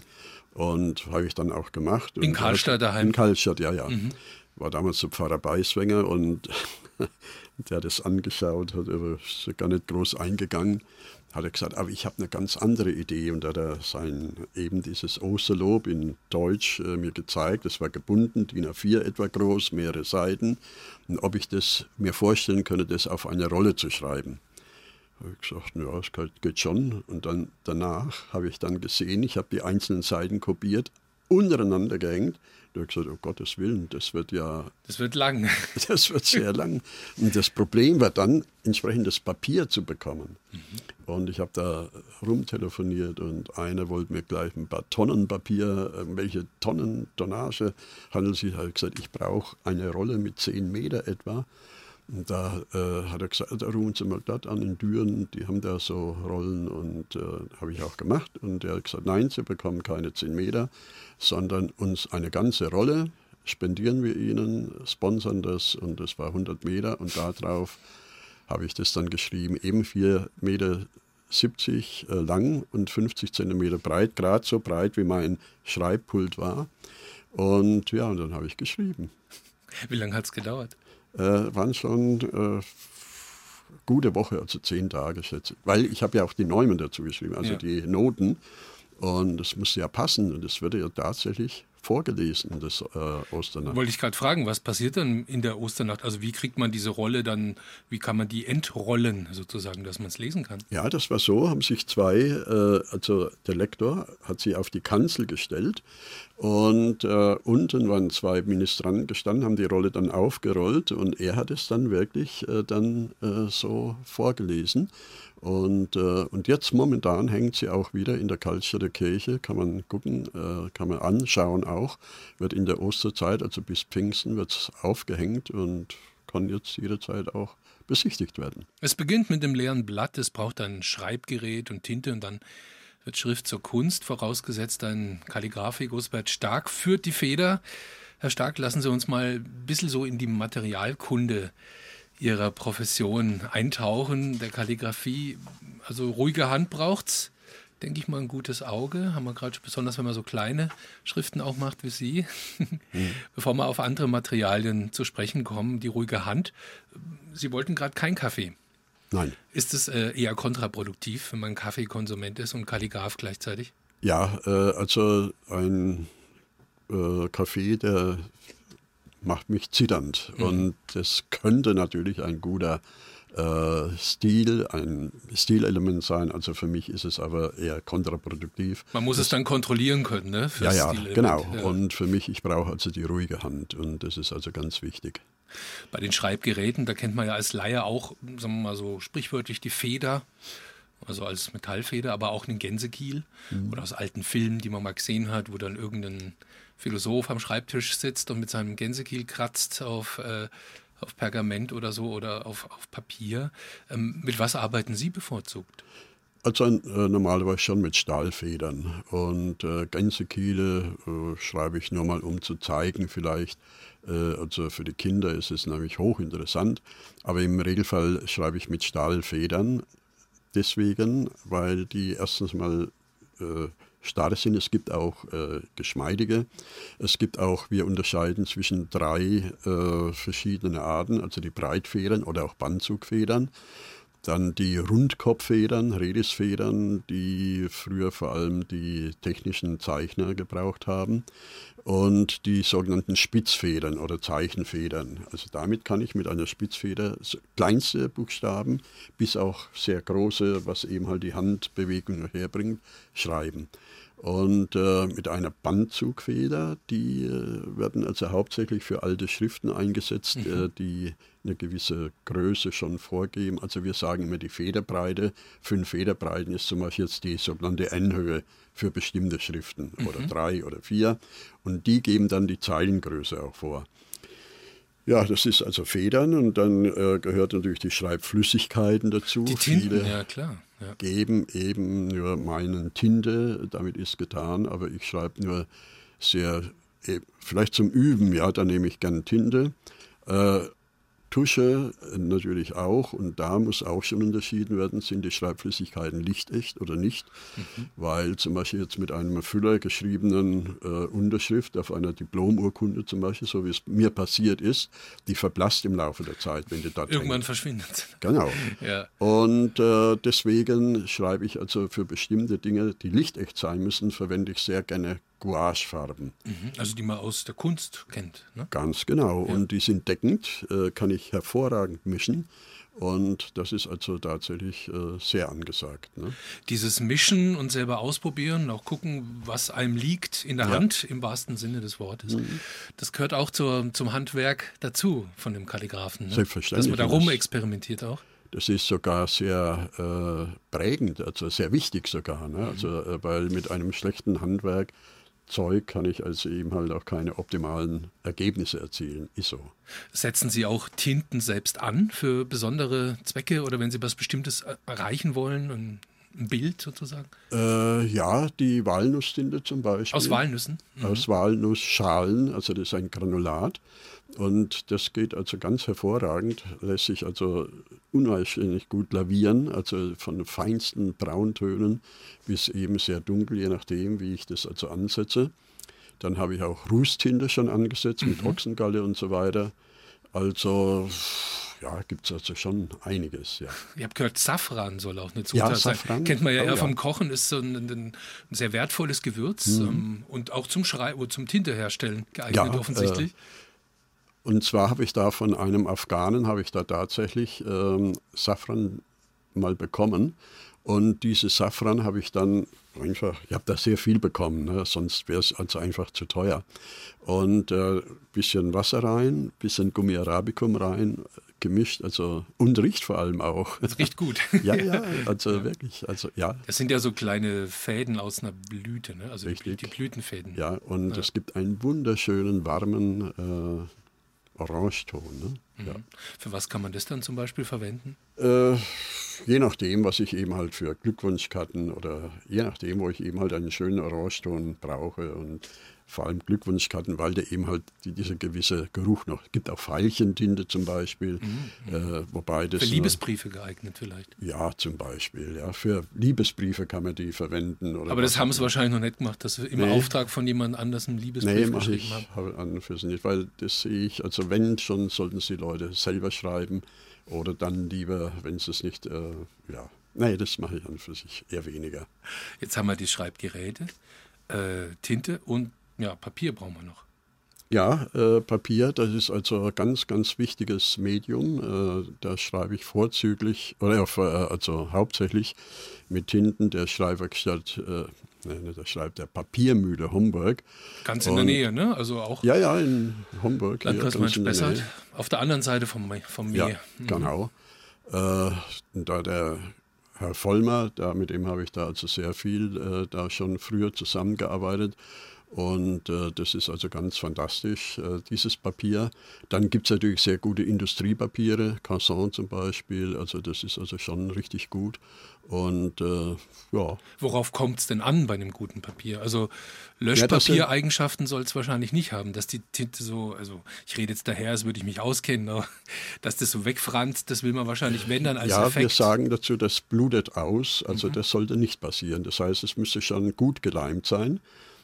und habe ich dann auch gemacht. In Karlstadt daheim? In Karlstadt, ja, ja. Mhm. War damals der Pfarrer Beiswenger und der hat das angeschaut, hat aber gar nicht groß eingegangen. Hat er gesagt, aber ich habe eine ganz andere Idee und da hat er sein, eben dieses Osterlob in Deutsch äh, mir gezeigt. Das war gebunden, D I N A vier etwa groß, mehrere Seiten. Und ob ich das mir vorstellen könnte, das auf eine Rolle zu schreiben. Habe ich gesagt, ja, das geht schon. Und dann danach habe ich dann gesehen, ich habe die einzelnen Seiten kopiert, untereinander gehängt. Da habe ich gesagt, um Gottes Willen, das wird ja... Das wird lang. Das wird sehr lang. Und das Problem war dann, entsprechendes Papier zu bekommen. Mhm. Und ich habe da rumtelefoniert und einer wollte mir gleich ein paar Tonnen Papier, welche Tonnen Tonnage handelt es sich. Ich habe gesagt, ich brauche eine Rolle mit zehn Meter etwa. Und da äh, hat er gesagt, da rufen Sie mal dort an in Düren, die haben da so Rollen und äh, habe ich auch gemacht. Und er hat gesagt, nein, Sie bekommen keine zehn Meter, sondern uns eine ganze Rolle, spendieren wir Ihnen, sponsern das und das war hundert Meter und darauf habe ich das dann geschrieben, eben vier Meter siebzig äh, lang und fünfzig Zentimeter breit, gerade so breit wie mein Schreibpult war. Und ja, und dann habe ich geschrieben. Wie lange hat es gedauert? Äh, waren schon äh, gute Woche, also zehn Tage schätze ich. Weil ich habe ja auch die Neumen dazu geschrieben, also ja. die Noten. Und das musste ja passen und das wurde ja tatsächlich vorgelesen, das äh, Osternacht. Wollte ich gerade fragen, was passiert dann in der Osternacht? Also wie kriegt man diese Rolle dann, wie kann man die entrollen sozusagen, dass man es lesen kann? Ja, das war so, haben sich zwei, äh, also der Lektor hat sie auf die Kanzel gestellt und äh, unten waren zwei Ministranten gestanden, haben die Rolle dann aufgerollt und er hat es dann wirklich äh, dann äh, so vorgelesen. Und, äh, und jetzt momentan hängt sie auch wieder in der Karlstadter Kirche, kann man gucken, äh, kann man anschauen auch, wird in der Osterzeit, also bis Pfingsten, wird es aufgehängt und kann jetzt jederzeit auch besichtigt werden. Es beginnt mit dem leeren Blatt, es braucht ein Schreibgerät und Tinte und dann wird Schrift zur Kunst, vorausgesetzt ein Kalligraph. Gosbert Stark führt die Feder. Herr Stark, lassen Sie uns mal ein bisschen so in die Materialkunde Ihrer Profession eintauchen, der Kalligrafie. Also ruhige Hand braucht's, denke ich mal, ein gutes Auge. Haben wir gerade, besonders wenn man so kleine Schriften auch macht wie Sie. Mhm. Bevor wir auf andere Materialien zu sprechen kommen, die ruhige Hand. Sie wollten gerade keinen Kaffee. Nein. Ist es äh, eher kontraproduktiv, wenn man Kaffeekonsument ist und Kalligraph gleichzeitig? Ja, äh, also ein äh, Kaffee, der macht mich zitternd. Mhm. Und das könnte natürlich ein guter äh, Stil, ein Stilelement sein. Also für mich ist es aber eher kontraproduktiv. Man muss das, es dann kontrollieren können, ne? Ja, ja, genau. Ja. Und für mich, ich brauche also die ruhige Hand und das ist also ganz wichtig. Bei den Schreibgeräten, da kennt man ja als Laie auch, sagen wir mal so sprichwörtlich, die Feder, also als Metallfeder, aber auch einen Gänsekiel mhm. oder aus alten Filmen, die man mal gesehen hat, wo dann irgendein Philosoph am Schreibtisch sitzt und mit seinem Gänsekiel kratzt auf, äh, auf Pergament oder so oder auf, auf Papier. Ähm, mit was arbeiten Sie bevorzugt? Also äh, normalerweise schon mit Stahlfedern und äh, Gänsekiele äh, schreibe ich nur mal, um zu zeigen vielleicht, äh, also für die Kinder ist es nämlich hochinteressant, aber im Regelfall schreibe ich mit Stahlfedern deswegen, weil die erstens mal äh, starr sind, es gibt auch äh, geschmeidige, es gibt auch, wir unterscheiden zwischen drei äh, verschiedene Arten, also die Breitfedern oder auch Bandzugfedern. Dann die Rundkopffedern, Redisfedern, die früher vor allem die technischen Zeichner gebraucht haben. Und die sogenannten Spitzfedern oder Zeichenfedern. Also damit kann ich mit einer Spitzfeder kleinste Buchstaben bis auch sehr große, was eben halt die Handbewegung herbringt, schreiben. Und äh, mit einer Bandzugfeder, die äh, werden also hauptsächlich für alte Schriften eingesetzt, mhm. äh, die eine gewisse Größe schon vorgeben. Also wir sagen immer die Federbreite. Fünf Federbreiten ist zum Beispiel jetzt die sogenannte N-Höhe für bestimmte Schriften mhm. oder drei oder vier. Und die geben dann die Zeilengröße auch vor. Ja, das ist also Federn und dann äh, gehört natürlich die Schreibflüssigkeiten dazu. Die Tinten, Viele ja klar. Ja. Geben eben nur meinen Tinte, damit ist getan, aber ich schreibe nur sehr, vielleicht zum Üben, ja, da nehme ich gern Tinte. Äh, Tusche natürlich auch und da muss auch schon unterschieden werden, sind die Schreibflüssigkeiten lichtecht oder nicht, mhm. weil zum Beispiel jetzt mit einem Füller geschriebenen äh, Unterschrift auf einer Diplomurkunde zum Beispiel, so wie es mir passiert ist, die verblasst im Laufe der Zeit, wenn die da irgendwann hängt. verschwindet. Genau. Ja. Und äh, deswegen schreibe ich also für bestimmte Dinge, die lichtecht sein müssen, verwende ich sehr gerne Gouachefarben. Also die man aus der Kunst kennt. Ne? Ganz genau. Ja. Und die sind deckend, äh, kann ich hervorragend mischen. Und das ist also tatsächlich äh, sehr angesagt. Ne? Dieses Mischen und selber ausprobieren, auch gucken, was einem liegt in der ja. Hand, im wahrsten Sinne des Wortes. Mhm. Das gehört auch zur, zum Handwerk dazu von dem Kalligraphen. Ne? Selbstverständlich. Dass man da rum experimentiert auch. Das ist sogar sehr äh, prägend, also sehr wichtig sogar. Ne? Also, äh, weil mit einem schlechten Handwerk Zeug kann ich also eben halt auch keine optimalen Ergebnisse erzielen. Ist so. Setzen Sie auch Tinten selbst an für besondere Zwecke oder wenn Sie was Bestimmtes erreichen wollen, ein, ein Bild sozusagen? Äh, ja, die Walnusstinte zum Beispiel. Aus Walnüssen? Mhm. Aus Walnussschalen, also das ist ein Granulat. Und das geht also ganz hervorragend, lässt sich also unwahrscheinlich gut lavieren, also von feinsten Brauntönen bis eben sehr dunkel, je nachdem, wie ich das also ansetze. Dann habe ich auch Rußtinte schon angesetzt mit mhm. Ochsengalle und so weiter. Also ja, gibt es also schon einiges, ja. Ich habe gehört, Safran soll auch eine Zutat ja, sein. Safran. Kennt man ja eher oh, ja. vom Kochen, ist so ein, ein sehr wertvolles Gewürz mhm. ähm, und auch zum Schrei- oder zum Tinte herstellen geeignet ja, offensichtlich. Äh, Und zwar habe ich da von einem Afghanen, habe ich da tatsächlich ähm, Safran mal bekommen. Und dieses Safran habe ich dann einfach, ich habe da sehr viel bekommen, ne? Sonst wäre es also einfach zu teuer. Und ein äh, bisschen Wasser rein, bisschen Gummi Arabicum rein, gemischt, also und riecht vor allem auch. Das riecht gut. ja, ja, also ja. wirklich, also ja. Das sind ja so kleine Fäden aus einer Blüte, ne? Also Richtig. Die Blütenfäden. Ja, und ja. es gibt einen wunderschönen, warmen äh, Orangeton. Ne? Mhm. Ja. Für was kann man das dann zum Beispiel verwenden? Äh, je nachdem, was ich eben halt für Glückwunschkarten oder je nachdem, wo ich eben halt einen schönen Orangeton brauche und vor allem Glückwunschkarten, weil der eben halt diese gewisse Geruch noch gibt. Auch Veilchentinte zum Beispiel. Mhm. Äh, wobei das für Liebesbriefe geeignet vielleicht? Ja, zum Beispiel. Ja. Für Liebesbriefe kann man die verwenden. Oder aber das haben sie wahrscheinlich noch nicht gemacht, dass sie im nee. Auftrag von jemand anders einen Liebesbrief nee, geschrieben haben? Nee, mache ich an und für sich nicht, weil das sehe ich, also wenn schon, sollten sie Leute selber schreiben oder dann lieber, wenn sie es nicht, äh, ja, nee, das mache ich an und für sich eher weniger. Jetzt haben wir die Schreibgeräte, äh, Tinte und ja, Papier brauchen wir noch. Ja, äh, Papier, das ist also ein ganz, ganz wichtiges Medium. Äh, da schreibe ich vorzüglich, oder äh, also hauptsächlich mit Tinten der Schreibwerkstatt, äh, nein, der schreibt der Papiermühle Homburg. Ganz in Und, der Nähe, ne? Also auch. Ja, ja, in Homburg. Landkreis Main-Spessart, auf der anderen Seite vom, vom Meer. Ja, mhm. genau. Äh, da der Herr Vollmer, da, mit dem habe ich da also sehr viel äh, da schon früher zusammengearbeitet. Und äh, das ist also ganz fantastisch, äh, dieses Papier. Dann gibt es natürlich sehr gute Industriepapiere, Casson zum Beispiel, also das ist also schon richtig gut. Und äh, ja. Worauf kommt es denn an bei einem guten Papier? Also Löschpapiereigenschaften ja, soll es wahrscheinlich nicht haben, dass die Tinte so, also ich rede jetzt daher, als würde ich mich auskennen, aber dass das so wegfranst, das will man wahrscheinlich, wenn dann als ja, Effekt. Ja, wir sagen dazu, das blutet aus, also mhm. das sollte nicht passieren. Das heißt, es müsste schon gut geleimt sein.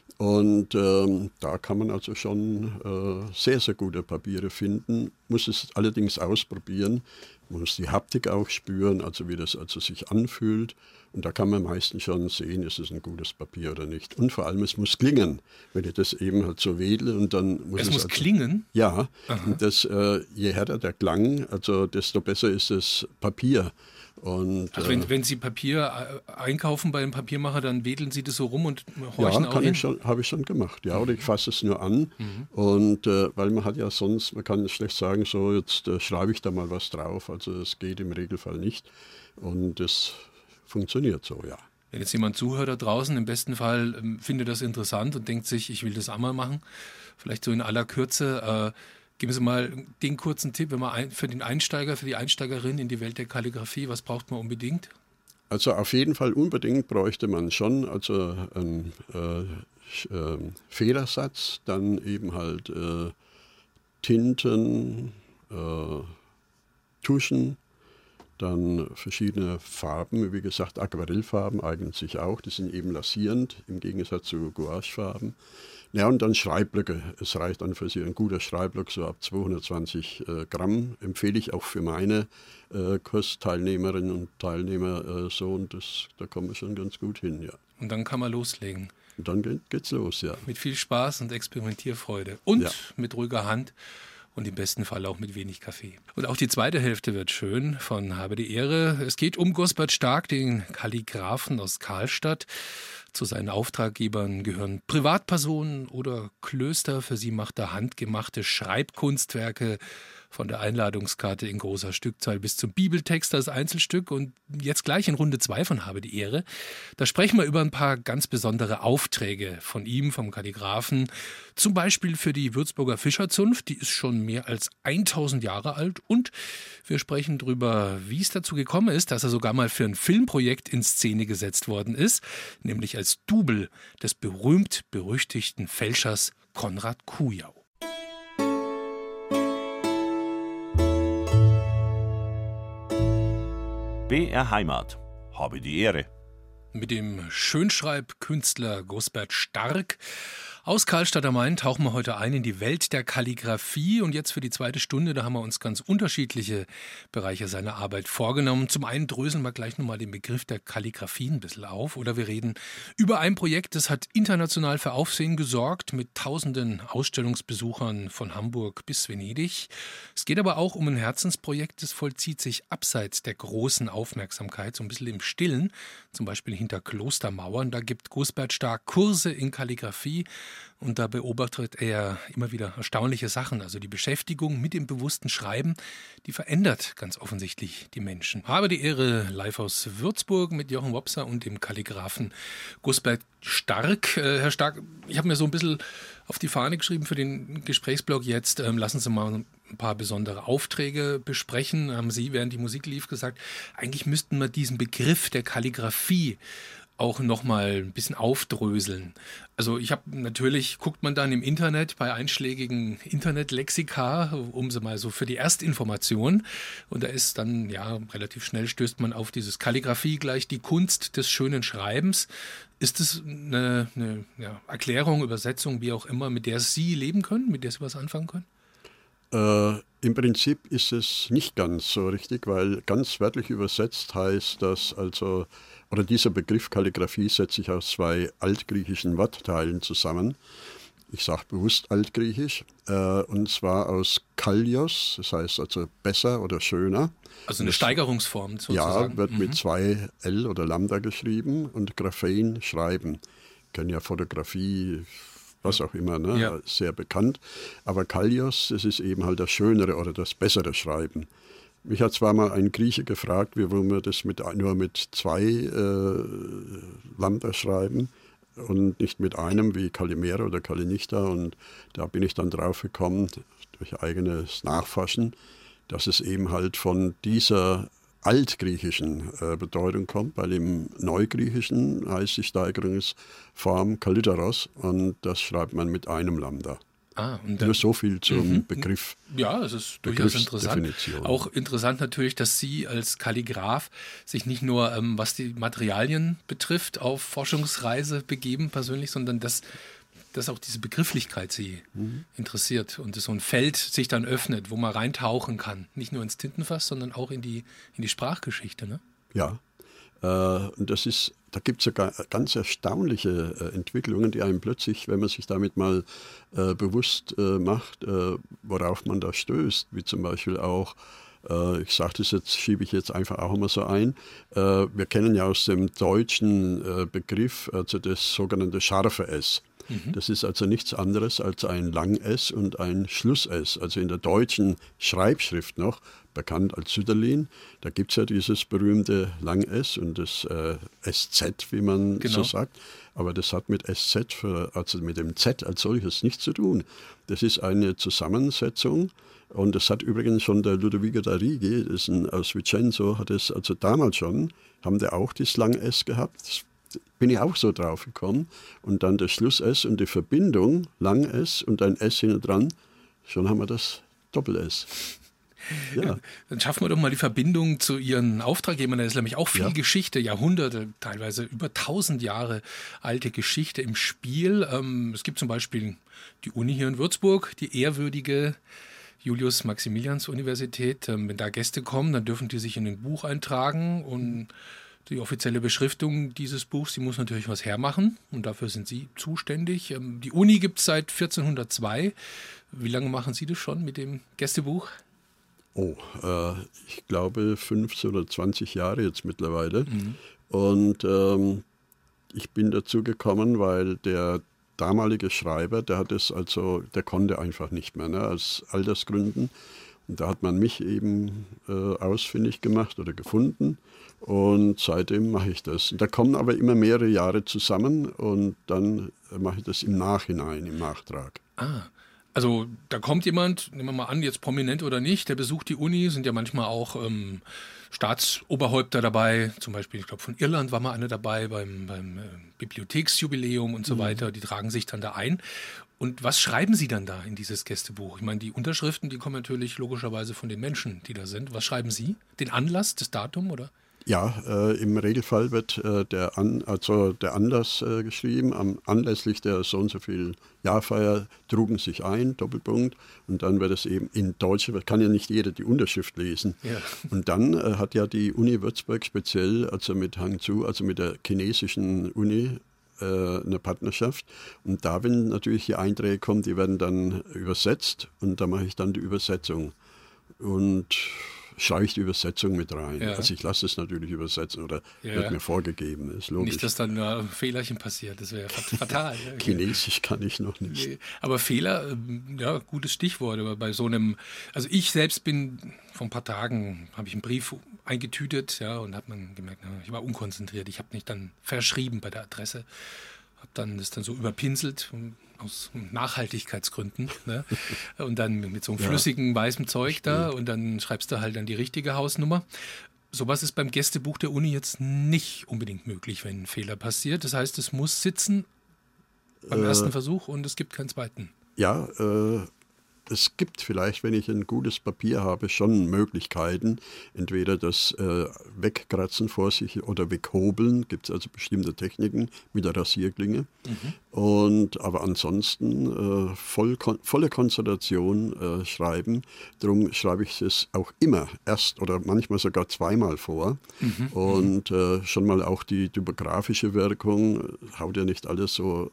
Und ähm, da kann man also schon äh, sehr, sehr gute Papiere finden, muss es allerdings ausprobieren, man muss die Haptik auch spüren, also wie das also sich anfühlt. Und da kann man meistens schon sehen, ist es ein gutes Papier oder nicht. Und vor allem, es muss klingen, wenn ich das eben halt so wedle und dann muss es... Es muss also, klingen? Ja, und das, äh, je härter der Klang, also desto besser ist das Papier. Und, also wenn, äh, wenn Sie Papier einkaufen bei einem Papiermacher, dann wedeln Sie das so rum und horchen ja, auch kann hin? ich schon, habe ich schon gemacht, ja, oder ich fasse es nur an mhm. und äh, weil man hat ja sonst, man kann schlecht sagen, so jetzt äh, schreibe ich da mal was drauf, also es geht im Regelfall nicht und das funktioniert so, ja. Wenn jetzt jemand zuhört da draußen, im besten Fall ähm, findet das interessant und denkt sich, ich will das auch mal machen, vielleicht so in aller Kürze, äh, geben Sie mal den kurzen Tipp, wenn man ein, für den Einsteiger, für die Einsteigerin in die Welt der Kalligrafie, was braucht man unbedingt? Also auf jeden Fall unbedingt bräuchte man schon also einen äh, äh, Federsatz, dann eben halt äh, Tinten, äh, Tuschen, dann verschiedene Farben, wie gesagt Aquarellfarben eignen sich auch, die sind eben lasierend im Gegensatz zu Gouachefarben. Ja, und dann Schreibblöcke. Es reicht an für Sie ein guter Schreibblock, so ab zweihundertzwanzig äh, Gramm. Empfehle ich auch für meine äh, Kursteilnehmerinnen und Teilnehmer äh, so. Und das, da kommen wir schon ganz gut hin, ja. Und dann kann man loslegen. Und dann geht, geht's los, ja. Mit viel Spaß und Experimentierfreude. Und ja. mit ruhiger Hand. Und im besten Fall auch mit wenig Kaffee. Und auch die zweite Hälfte wird schön von Habe die Ehre. Es geht um Gosbert Stark, den Kalligraphen aus Karlstadt. Zu seinen Auftraggebern gehören Privatpersonen oder Klöster. Für sie macht er handgemachte Schreibkunstwerke von der Einladungskarte in großer Stückzahl bis zum Bibeltext als Einzelstück. Und jetzt gleich in Runde zwei von Habe die Ehre. Da sprechen wir über ein paar ganz besondere Aufträge von ihm, vom Kalligraphen. Zum Beispiel für die Würzburger Fischerzunft, die ist schon mehr als tausend Jahre alt. Und wir sprechen darüber, wie es dazu gekommen ist, dass er sogar mal für ein Filmprojekt in Szene gesetzt worden ist, nämlich als Double des berühmt-berüchtigten Fälschers Konrad Kujau. B R Heimat. Habe die Ehre. Mit dem Schönschreibkünstler Gosbert Stark aus Karlstadt am Main tauchen wir heute ein in die Welt der Kalligrafie. Und jetzt für die zweite Stunde, da haben wir uns ganz unterschiedliche Bereiche seiner Arbeit vorgenommen. Zum einen dröseln wir gleich nochmal den Begriff der Kalligrafie ein bisschen auf. Oder wir reden über ein Projekt, das hat international für Aufsehen gesorgt, mit tausenden Ausstellungsbesuchern von Hamburg bis Venedig. Es geht aber auch um ein Herzensprojekt, das vollzieht sich abseits der großen Aufmerksamkeit, so ein bisschen im Stillen, zum Beispiel hinter Klostermauern. Da gibt Gosbert Stark Kurse in Kalligrafie. Und da beobachtet er immer wieder erstaunliche Sachen. Also die Beschäftigung mit dem bewussten Schreiben, die verändert ganz offensichtlich die Menschen. Habe die Ehre, live aus Würzburg mit Jochen Wopser und dem Kalligraphen Gosbert Stark. Äh, Herr Stark, ich habe mir so ein bisschen auf die Fahne geschrieben für den Gesprächsblock jetzt. Ähm, lassen Sie mal ein paar besondere Aufträge besprechen. Haben Sie, während die Musik lief, gesagt, eigentlich müssten wir diesen Begriff der Kalligrafie auch nochmal ein bisschen aufdröseln. Also ich habe natürlich, guckt man dann im Internet bei einschlägigen Internetlexika, um sie mal so für die Erstinformation, und da ist dann, ja, relativ schnell stößt man auf dieses Kalligrafie gleich die Kunst des schönen Schreibens. Ist das eine, eine ja, Erklärung, Übersetzung, wie auch immer, mit der Sie leben können, mit der Sie was anfangen können? Äh, im Prinzip ist es nicht ganz so richtig, weil ganz wörtlich übersetzt heißt das also, oder dieser Begriff Kalligrafie setzt sich aus zwei altgriechischen Wortteilen zusammen. ich sage bewusst altgriechisch, äh, und zwar aus Kallios, das heißt also besser oder schöner. Also eine das, Steigerungsform sozusagen. Ja, wird mhm. mit zwei L oder Lambda geschrieben und Graphein schreiben. Können ja Fotografie, was auch immer, ne? Ja. Sehr bekannt. Aber Kallios, das ist eben halt das schönere oder das bessere Schreiben. Mich hat zwar mal ein Grieche gefragt, wie wollen wir das mit, nur mit zwei äh, Lambda schreiben und nicht mit einem wie Kalimera oder Kalinichta. Und da bin ich dann drauf gekommen, durch eigenes Nachforschen, dass es eben halt von dieser altgriechischen äh, Bedeutung kommt, weil im Neugriechischen heißt die Steigerungsform Kalyteros und das schreibt man mit einem Lambda. Ah, und dann, Nur so viel zum mhm. Begriff. Ja, es ist durchaus interessant. Auch interessant natürlich, dass Sie als Kalligraph sich nicht nur, ähm, was die Materialien betrifft, auf Forschungsreise begeben persönlich, sondern dass, dass auch diese Begrifflichkeit Sie mhm. interessiert und so ein Feld sich dann öffnet, wo man reintauchen kann. Nicht nur ins Tintenfass, sondern auch in die, in die Sprachgeschichte. Ne? Ja, äh, und das ist... Da gibt es sogar ganz erstaunliche äh, Entwicklungen, die einem plötzlich, wenn man sich damit mal äh, bewusst äh, macht, äh, worauf man da stößt, wie zum Beispiel auch, äh, ich sage das jetzt, schiebe ich jetzt einfach auch immer so ein, äh, wir kennen ja aus dem deutschen äh, Begriff also das sogenannte scharfe S. Mhm. Das ist also nichts anderes als ein Lang-S und ein Schluss-S. Also in der deutschen Schreibschrift noch, bekannt als Süderlin, da gibt es ja dieses berühmte Lang-S und das äh, S Z, wie man genau. so sagt. Aber das hat mit S Z, für, also mit dem Z als solches nichts zu tun. Das ist eine Zusammensetzung und das hat übrigens schon der Ludovico d'Arrigi, das ist ein, aus Vicenzo, hat es also damals schon, haben die auch das Lang-S gehabt. Das bin ich auch so drauf gekommen. Und dann das Schluss-S und die Verbindung, Lang-S und ein S hinten dran, schon haben wir das Doppel-S. Ja. Dann schaffen wir doch mal die Verbindung zu Ihren Auftraggebern. Da ist nämlich auch viel ja. Geschichte, Jahrhunderte, teilweise über tausend Jahre alte Geschichte im Spiel. Ähm, es gibt zum Beispiel die Uni hier in Würzburg, die ehrwürdige Julius-Maximilians-Universität. Ähm, wenn da Gäste kommen, dann dürfen die sich in ein Buch eintragen und die offizielle Beschriftung dieses Buchs, die muss natürlich was hermachen und dafür sind Sie zuständig. Ähm, die Uni gibt es seit vierzehnhundertzwei. Wie lange machen Sie das schon mit dem Gästebuch? Oh, äh, ich glaube fünfzehn oder zwanzig Jahre jetzt mittlerweile. Mhm. Und ähm, ich bin dazu gekommen, weil der damalige Schreiber, der hat es also, der konnte einfach nicht mehr, ne, aus Altersgründen. Und da hat man mich eben äh, ausfindig gemacht oder gefunden. Und seitdem mache ich das. Da kommen aber immer mehrere Jahre zusammen und dann mache ich das im Nachhinein, im Nachtrag. Ah. Also da kommt jemand, nehmen wir mal an, jetzt prominent oder nicht, der besucht die Uni, sind ja manchmal auch ähm, Staatsoberhäupter dabei, zum Beispiel, ich glaube von Irland war mal einer dabei beim, beim äh, Bibliotheksjubiläum und so mhm. weiter, die tragen sich dann da ein. Und was schreiben Sie dann da in dieses Gästebuch? Ich meine, die Unterschriften, die kommen natürlich logischerweise von den Menschen, die da sind. Was schreiben Sie? Den Anlass, das Datum oder? Ja, äh, im Regelfall wird äh, der, An, also der Anlass äh, geschrieben. Am, anlässlich der so und so viel Jahrfeier trugen sich ein, Doppelpunkt. Und dann wird es eben in Deutsch, kann ja nicht jeder die Unterschrift lesen. Ja. Und dann äh, hat ja die Uni Würzburg speziell, also mit Hangzhou, also mit der chinesischen Uni, äh, eine Partnerschaft. Und da, wenn natürlich die Einträge kommen, die werden dann übersetzt. Und da mache ich dann die Übersetzung. Und schreibe ich die Übersetzung mit rein. Ja. Also ich lasse es natürlich übersetzen oder ja. wird mir vorgegeben, ist logisch. Nicht, dass dann ein Fehlerchen passiert, das wäre fatal. Ja. Chinesisch kann ich noch nicht. Nee. Aber Fehler, ja, gutes Stichwort, aber bei so einem, also ich selbst bin, vor ein paar Tagen habe ich einen Brief eingetütet, ja, und habe man gemerkt, na, ich war unkonzentriert, ich habe nicht dann verschrieben bei der Adresse, habe dann das dann so überpinselt, aus Nachhaltigkeitsgründen, ne? Und dann mit so einem flüssigen ja. weißen Zeug da und dann schreibst du halt dann die richtige Hausnummer. Sowas ist beim Gästebuch der Uni jetzt nicht unbedingt möglich, wenn ein Fehler passiert. Das heißt, es muss sitzen beim äh, ersten Versuch und es gibt keinen zweiten. Ja, äh, es gibt vielleicht, wenn ich ein gutes Papier habe, schon Möglichkeiten. Entweder das äh, Wegkratzen vor sich oder Weghobeln. Gibt es also bestimmte Techniken mit der Rasierklinge. Mhm. Und, aber ansonsten äh, voll, kon- volle Konzentration äh, schreiben. Darum schreibe ich es auch immer erst oder manchmal sogar zweimal vor. Mhm. Und äh, schon mal auch die typografische Wirkung haut ja nicht alles so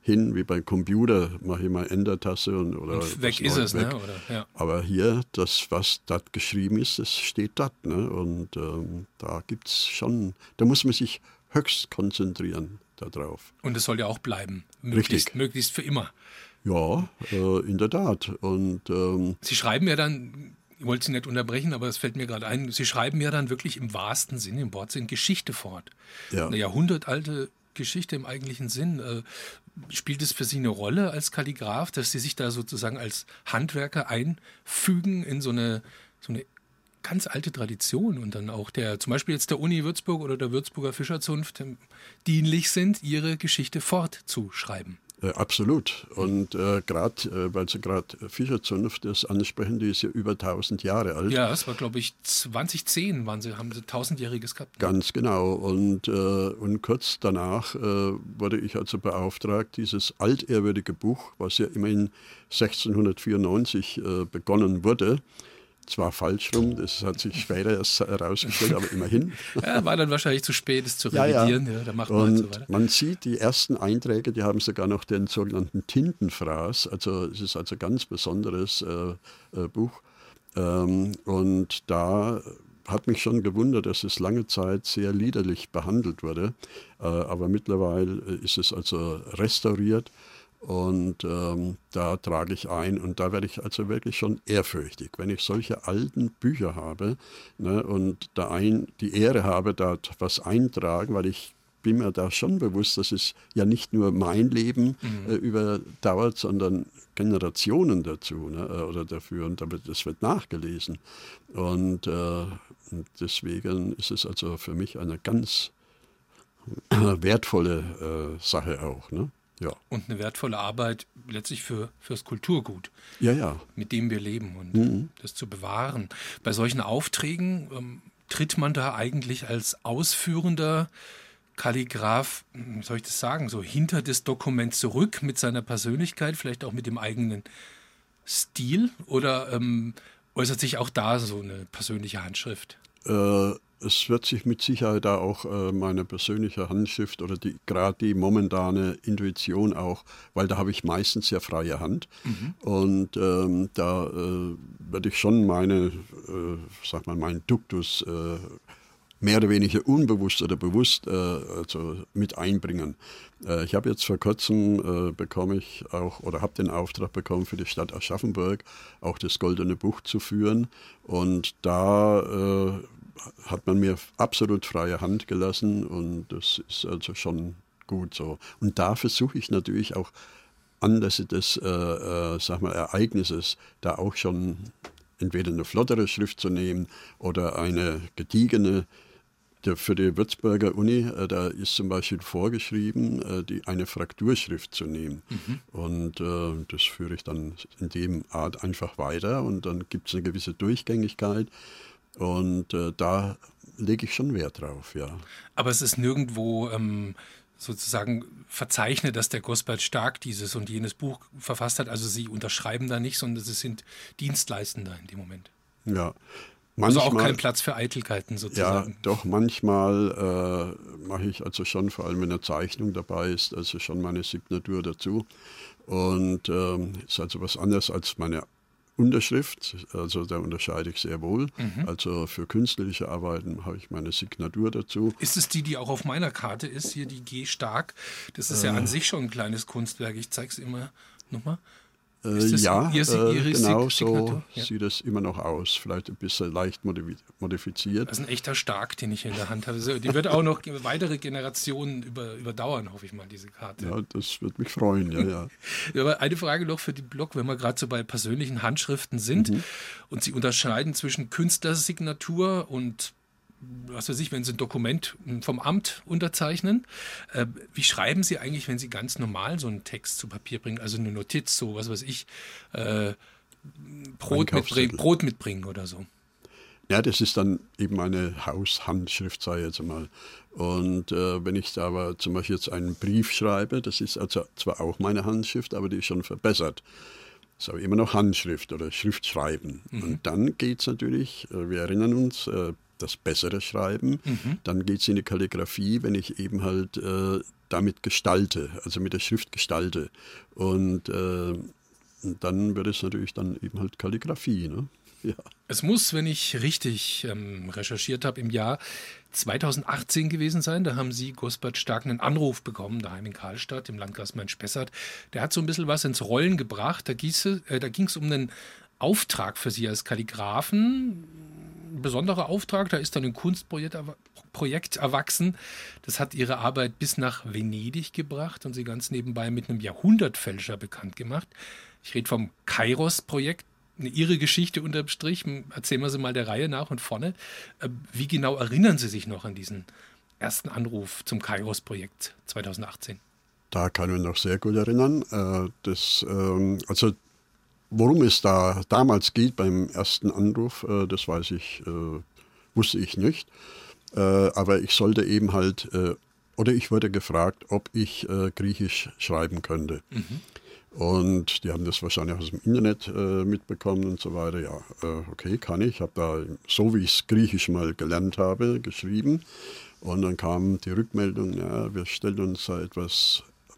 hin, wie beim Computer, mache ich mal Enter-Taste und, oder und weg ist es. Weg. Ne? Oder, ja. Aber hier, das, was dort geschrieben ist, das steht dort. Ne? Und ähm, da gibt es schon, da muss man sich höchst konzentrieren darauf. Und es soll ja auch bleiben, möglichst, Richtig. möglichst für immer. Ja, äh, in der Tat. Und ähm, Sie schreiben ja dann, ich wollte Sie nicht unterbrechen, aber es fällt mir gerade ein, Sie schreiben ja dann wirklich im wahrsten Sinne, im Wortsinn, Geschichte fort. Ja. Eine jahrhundertalte Geschichte im eigentlichen Sinn. Äh, spielt es für Sie eine Rolle als Kalligraph, dass Sie sich da sozusagen als Handwerker einfügen in so eine, so eine ganz alte Tradition und dann auch der, zum Beispiel jetzt der Uni Würzburg oder der Würzburger Fischerzunft ähm, dienlich sind, ihre Geschichte fortzuschreiben? Äh, absolut. Und äh, gerade, äh, weil Sie gerade Fischerzunft das ansprechen, die ist ja über tausend Jahre alt. Ja, es war, glaube ich, zwanzig zehn waren sie, haben sie tausendjähriges gehabt. Ganz genau. Und, äh, und kurz danach äh, wurde ich also beauftragt, dieses altehrwürdige Buch, was ja immerhin sechzehnhundertvierundneunzig äh, begonnen wurde, zwar falsch rum, das hat sich später erst herausgestellt, aber immerhin. Ja, war dann wahrscheinlich zu spät, es zu Ja, ja. revidieren. Ja, da macht man Und halt so weiter. man sieht, die ersten Einträge, die haben sogar noch den sogenannten Tintenfraß. Also es ist also ein ganz besonderes äh, äh, Buch. Ähm, und da hat mich schon gewundert, dass es lange Zeit sehr liederlich behandelt wurde. Äh, aber mittlerweile ist es also restauriert. Und ähm, da trage ich ein und da werde ich also wirklich schon ehrfürchtig, wenn ich solche alten Bücher habe, ne, und da ein, die Ehre habe, da was eintragen, weil ich bin mir da schon bewusst, dass es ja nicht nur mein Leben mhm. äh, überdauert, sondern Generationen dazu, ne, oder dafür, und damit, das wird nachgelesen. Und, äh, und deswegen ist es also für mich eine ganz wertvolle äh, Sache auch, ne? Ja. Und eine wertvolle Arbeit letztlich für fürs Kulturgut, ja, ja. mit dem wir leben und mhm. das zu bewahren. Bei solchen Aufträgen ähm, tritt man da eigentlich als ausführender Kalligraph, wie soll ich das sagen, so hinter das Dokument zurück mit seiner Persönlichkeit, vielleicht auch mit dem eigenen Stil, oder ähm, äußert sich auch da so eine persönliche Handschrift? Äh, es wird sich mit Sicherheit da auch äh, meine persönliche Handschrift oder die, gerade die momentane Intuition auch, weil da habe ich meistens sehr freie Hand. Mhm. Und ähm, da äh, werde ich schon meine, äh, sag mal, meinen Duktus äh, mehr oder weniger unbewusst oder bewusst äh, also mit einbringen. Äh, ich habe jetzt vor kurzem äh, bekomme ich auch oder habe den Auftrag bekommen, für die Stadt Aschaffenburg auch das Goldene Buch zu führen. Und da äh, hat man mir absolut freie Hand gelassen und das ist also schon gut so. Und da versuche ich natürlich auch anlässlich des äh, äh, sag mal, Ereignisses da auch schon entweder eine flottere Schrift zu nehmen oder eine gediegene. Der, für die Würzburger Uni, äh, da ist zum Beispiel vorgeschrieben, äh, die, eine Frakturschrift zu nehmen. Mhm. Und äh, das führe ich dann in dem Art einfach weiter und dann gibt es eine gewisse Durchgängigkeit. Und äh, da lege ich schon Wert drauf, ja. Aber es ist nirgendwo ähm, sozusagen verzeichnet, dass der Gosbert Stark dieses und jenes Buch verfasst hat. Also Sie unterschreiben da nicht, sondern Sie sind Dienstleistender in dem Moment. Ja. Manchmal, also auch kein Platz für Eitelkeiten sozusagen. Ja, doch, manchmal äh, mache ich also schon, vor allem wenn eine Zeichnung dabei ist, also schon meine Signatur dazu. Und ähm, ist also was anderes als meine Unterschrift, also da unterscheide ich sehr wohl. Mhm. Also für künstlerische Arbeiten habe ich meine Signatur dazu. Ist es die, die auch auf meiner Karte ist, hier die G. Stark? Das ist äh, ja an sich schon ein kleines Kunstwerk. Ich zeige es immer nochmal. Ist das ja, Ihr, Ihre genau Signatur? so ja. sieht es immer noch aus. Vielleicht ein bisschen leicht modifiziert. Das ist ein echter Stark, den ich in der Hand habe. Die wird auch noch weitere Generationen über, überdauern, hoffe ich mal, diese Karte. Ja, das würde mich freuen, ja, ja. Aber eine Frage noch für den Blog, wenn wir gerade so bei persönlichen Handschriften sind mhm. und Sie unterscheiden zwischen Künstlersignatur und was weiß ich, wenn Sie ein Dokument vom Amt unterzeichnen, äh, wie schreiben Sie eigentlich, wenn Sie ganz normal so einen Text zu Papier bringen, also eine Notiz, so was weiß ich, äh, Brot, mitbring, Brot mitbringen oder so? Ja, das ist dann eben eine Haushandschrift, sage ich jetzt mal. Und äh, wenn ich da aber zum Beispiel jetzt einen Brief schreibe, das ist also zwar auch meine Handschrift, aber die ist schon verbessert. Das ist aber immer noch Handschrift oder Schriftschreiben. Mhm. Und dann geht es natürlich, äh, wir erinnern uns, äh, das bessere Schreiben. Mhm. Dann geht es in die Kalligraphie, wenn ich eben halt äh, damit gestalte, also mit der Schrift gestalte. Und äh, dann wird es natürlich dann eben halt Kalligraphie, ne? Ja. Es muss, wenn ich richtig ähm, recherchiert habe, im Jahr zweitausendachtzehn gewesen sein. Da haben Sie, Gosbert Stark, einen Anruf bekommen, daheim in Karlstadt, im Landkreis Main-Spessart. Der hat so ein bisschen was ins Rollen gebracht. Da, äh, da ging es um einen Auftrag für Sie als Kalligraphen. Ein besonderer Auftrag, da ist dann ein Kunstprojekt Projekt erwachsen. Das hat Ihre Arbeit bis nach Venedig gebracht und Sie ganz nebenbei mit einem Jahrhundertfälscher bekannt gemacht. Ich rede vom Kairos-Projekt. Ihre Geschichte unterm Strich, erzählen wir sie mal der Reihe nach und vorne. Wie genau erinnern Sie sich noch an diesen ersten Anruf zum Kairos-Projekt zweitausendachtzehn? Da kann ich mich noch sehr gut erinnern. Das, also worum es da damals geht beim ersten Anruf, das weiß ich, wusste ich nicht. Aber ich sollte eben halt, oder ich wurde gefragt, ob ich Griechisch schreiben könnte. Mhm. Und die haben das wahrscheinlich aus dem Internet äh, mitbekommen und so weiter. Ja, äh, okay, kann ich. Ich habe da, so wie ich es Griechisch mal gelernt habe, geschrieben. Und dann kam die Rückmeldung, ja, wir stellen uns da etwas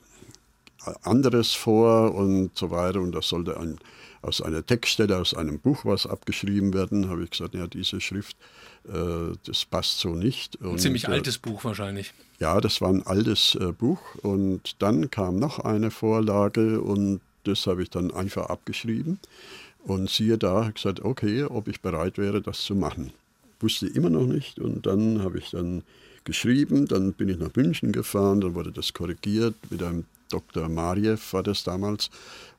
anderes vor und so weiter. Und das sollte ein, aus einer Textstelle, aus einem Buch was abgeschrieben werden. Habe ich gesagt, ja, diese Schrift, äh, das passt so nicht. Und, ein ziemlich äh, altes Buch wahrscheinlich. Ja, das war ein altes äh, Buch und dann kam noch eine Vorlage und das habe ich dann einfach abgeschrieben und siehe da, habe ich gesagt, okay, ob ich bereit wäre, das zu machen. Wusste immer noch nicht und dann habe ich dann geschrieben, dann bin ich nach München gefahren, dann wurde das korrigiert, mit einem Doktor Marjew war das damals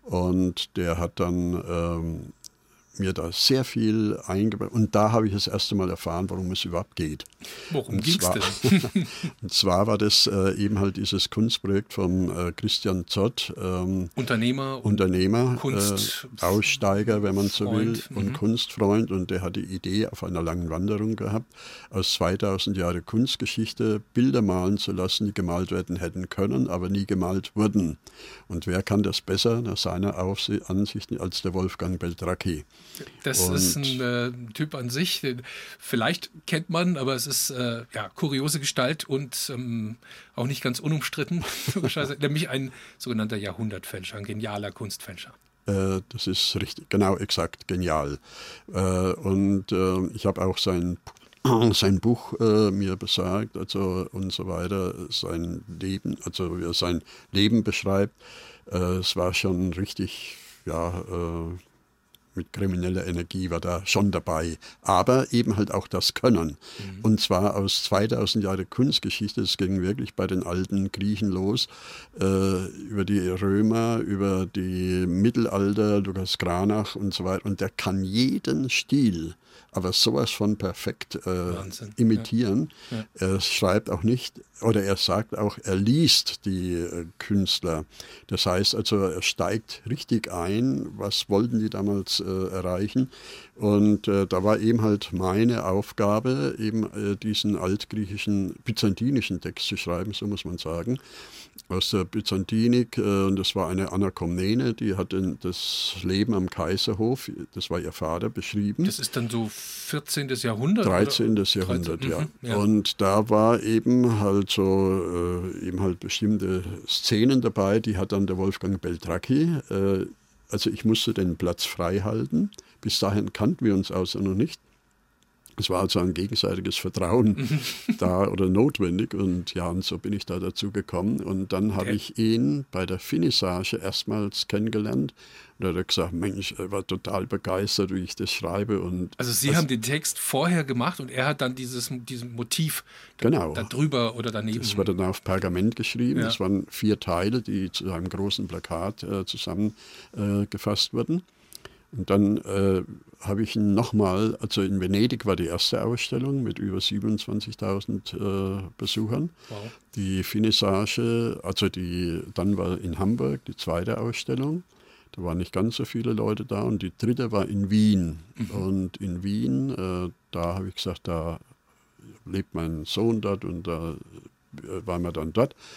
und der hat dann ähm, mir da sehr viel eingebracht. Und da habe ich das erste Mal erfahren, worum es überhaupt geht. Worum ging es denn? Und zwar war das äh, eben halt dieses Kunstprojekt von äh, Christian Zott. Ähm, Unternehmer. Unternehmer, Kunst, äh, Aussteiger, wenn man so will, Freund. und Mhm. Kunstfreund. Und der hat die Idee auf einer langen Wanderung gehabt, aus zweitausend Jahre Kunstgeschichte Bilder malen zu lassen, die gemalt werden hätten können, aber nie gemalt wurden. Und wer kann das besser nach seiner Aufsicht, Ansicht als der Wolfgang Beltracchi? Das und ist ein äh, Typ an sich, den vielleicht kennt man, aber es ist äh, ja kuriose Gestalt und ähm, auch nicht ganz unumstritten, nämlich ein sogenannter Jahrhundertfälscher, ein genialer Kunstfälscher. Äh, das ist richtig, genau, exakt, genial. Äh, und äh, ich habe auch sein, sein Buch äh, mir besorgt, also und so weiter, sein Leben, also wie er sein Leben beschreibt. Äh, es war schon richtig, ja, äh, mit krimineller Energie war da schon dabei, aber eben halt auch das Können. Mhm. Und zwar aus zweitausend Jahre Kunstgeschichte, es ging wirklich bei den alten Griechen los, äh, über die Römer, über die Mittelalter, Lukas Cranach und so weiter. Und der kann jeden Stil, aber sowas von perfekt äh, imitieren. Ja. Ja. Er schreibt auch nicht, oder er sagt auch, er liest die äh, Künstler. Das heißt also, er steigt richtig ein, was wollten die damals äh, erreichen. Und äh, da war eben halt meine Aufgabe, eben äh, diesen altgriechischen, byzantinischen Text zu schreiben, so muss man sagen, aus der Byzantinik. Äh, und das war eine Anakomnene, die hat den, das Leben am Kaiserhof, das war ihr Vater, beschrieben. Das ist dann so vierzehntes Jahrhundert? dreizehnten. Jahrhundert, ja. Mhm, ja. Und da war eben halt so, äh, eben halt bestimmte Szenen dabei, die hat dann der Wolfgang Beltracchi, äh, also ich musste den Platz frei halten. Bis dahin kannten wir uns also noch nicht. Es war also ein gegenseitiges Vertrauen da oder notwendig und ja, und so bin ich da dazu gekommen. Und dann habe ich ihn bei der Finissage erstmals kennengelernt und er hat gesagt, Mensch, er war total begeistert, wie ich das schreibe. Und also Sie haben den Text vorher gemacht und er hat dann dieses, dieses Motiv genau. da drüber oder daneben. Das wurde dann auf Pergament geschrieben. Ja. Das waren vier Teile, die zu einem großen Plakat äh, zusammengefasst äh, wurden. Und dann äh, habe ich ihn nochmal, also in Venedig war die erste Ausstellung mit über siebenundzwanzigtausend äh, Besuchern. Wow. Die Finissage, also die, dann war in Hamburg die zweite Ausstellung. Da waren nicht ganz so viele Leute da. Und die dritte war in Wien. Mhm. Und in Wien, äh, da habe ich gesagt, da lebt mein Sohn dort und da äh, waren wir dann dort.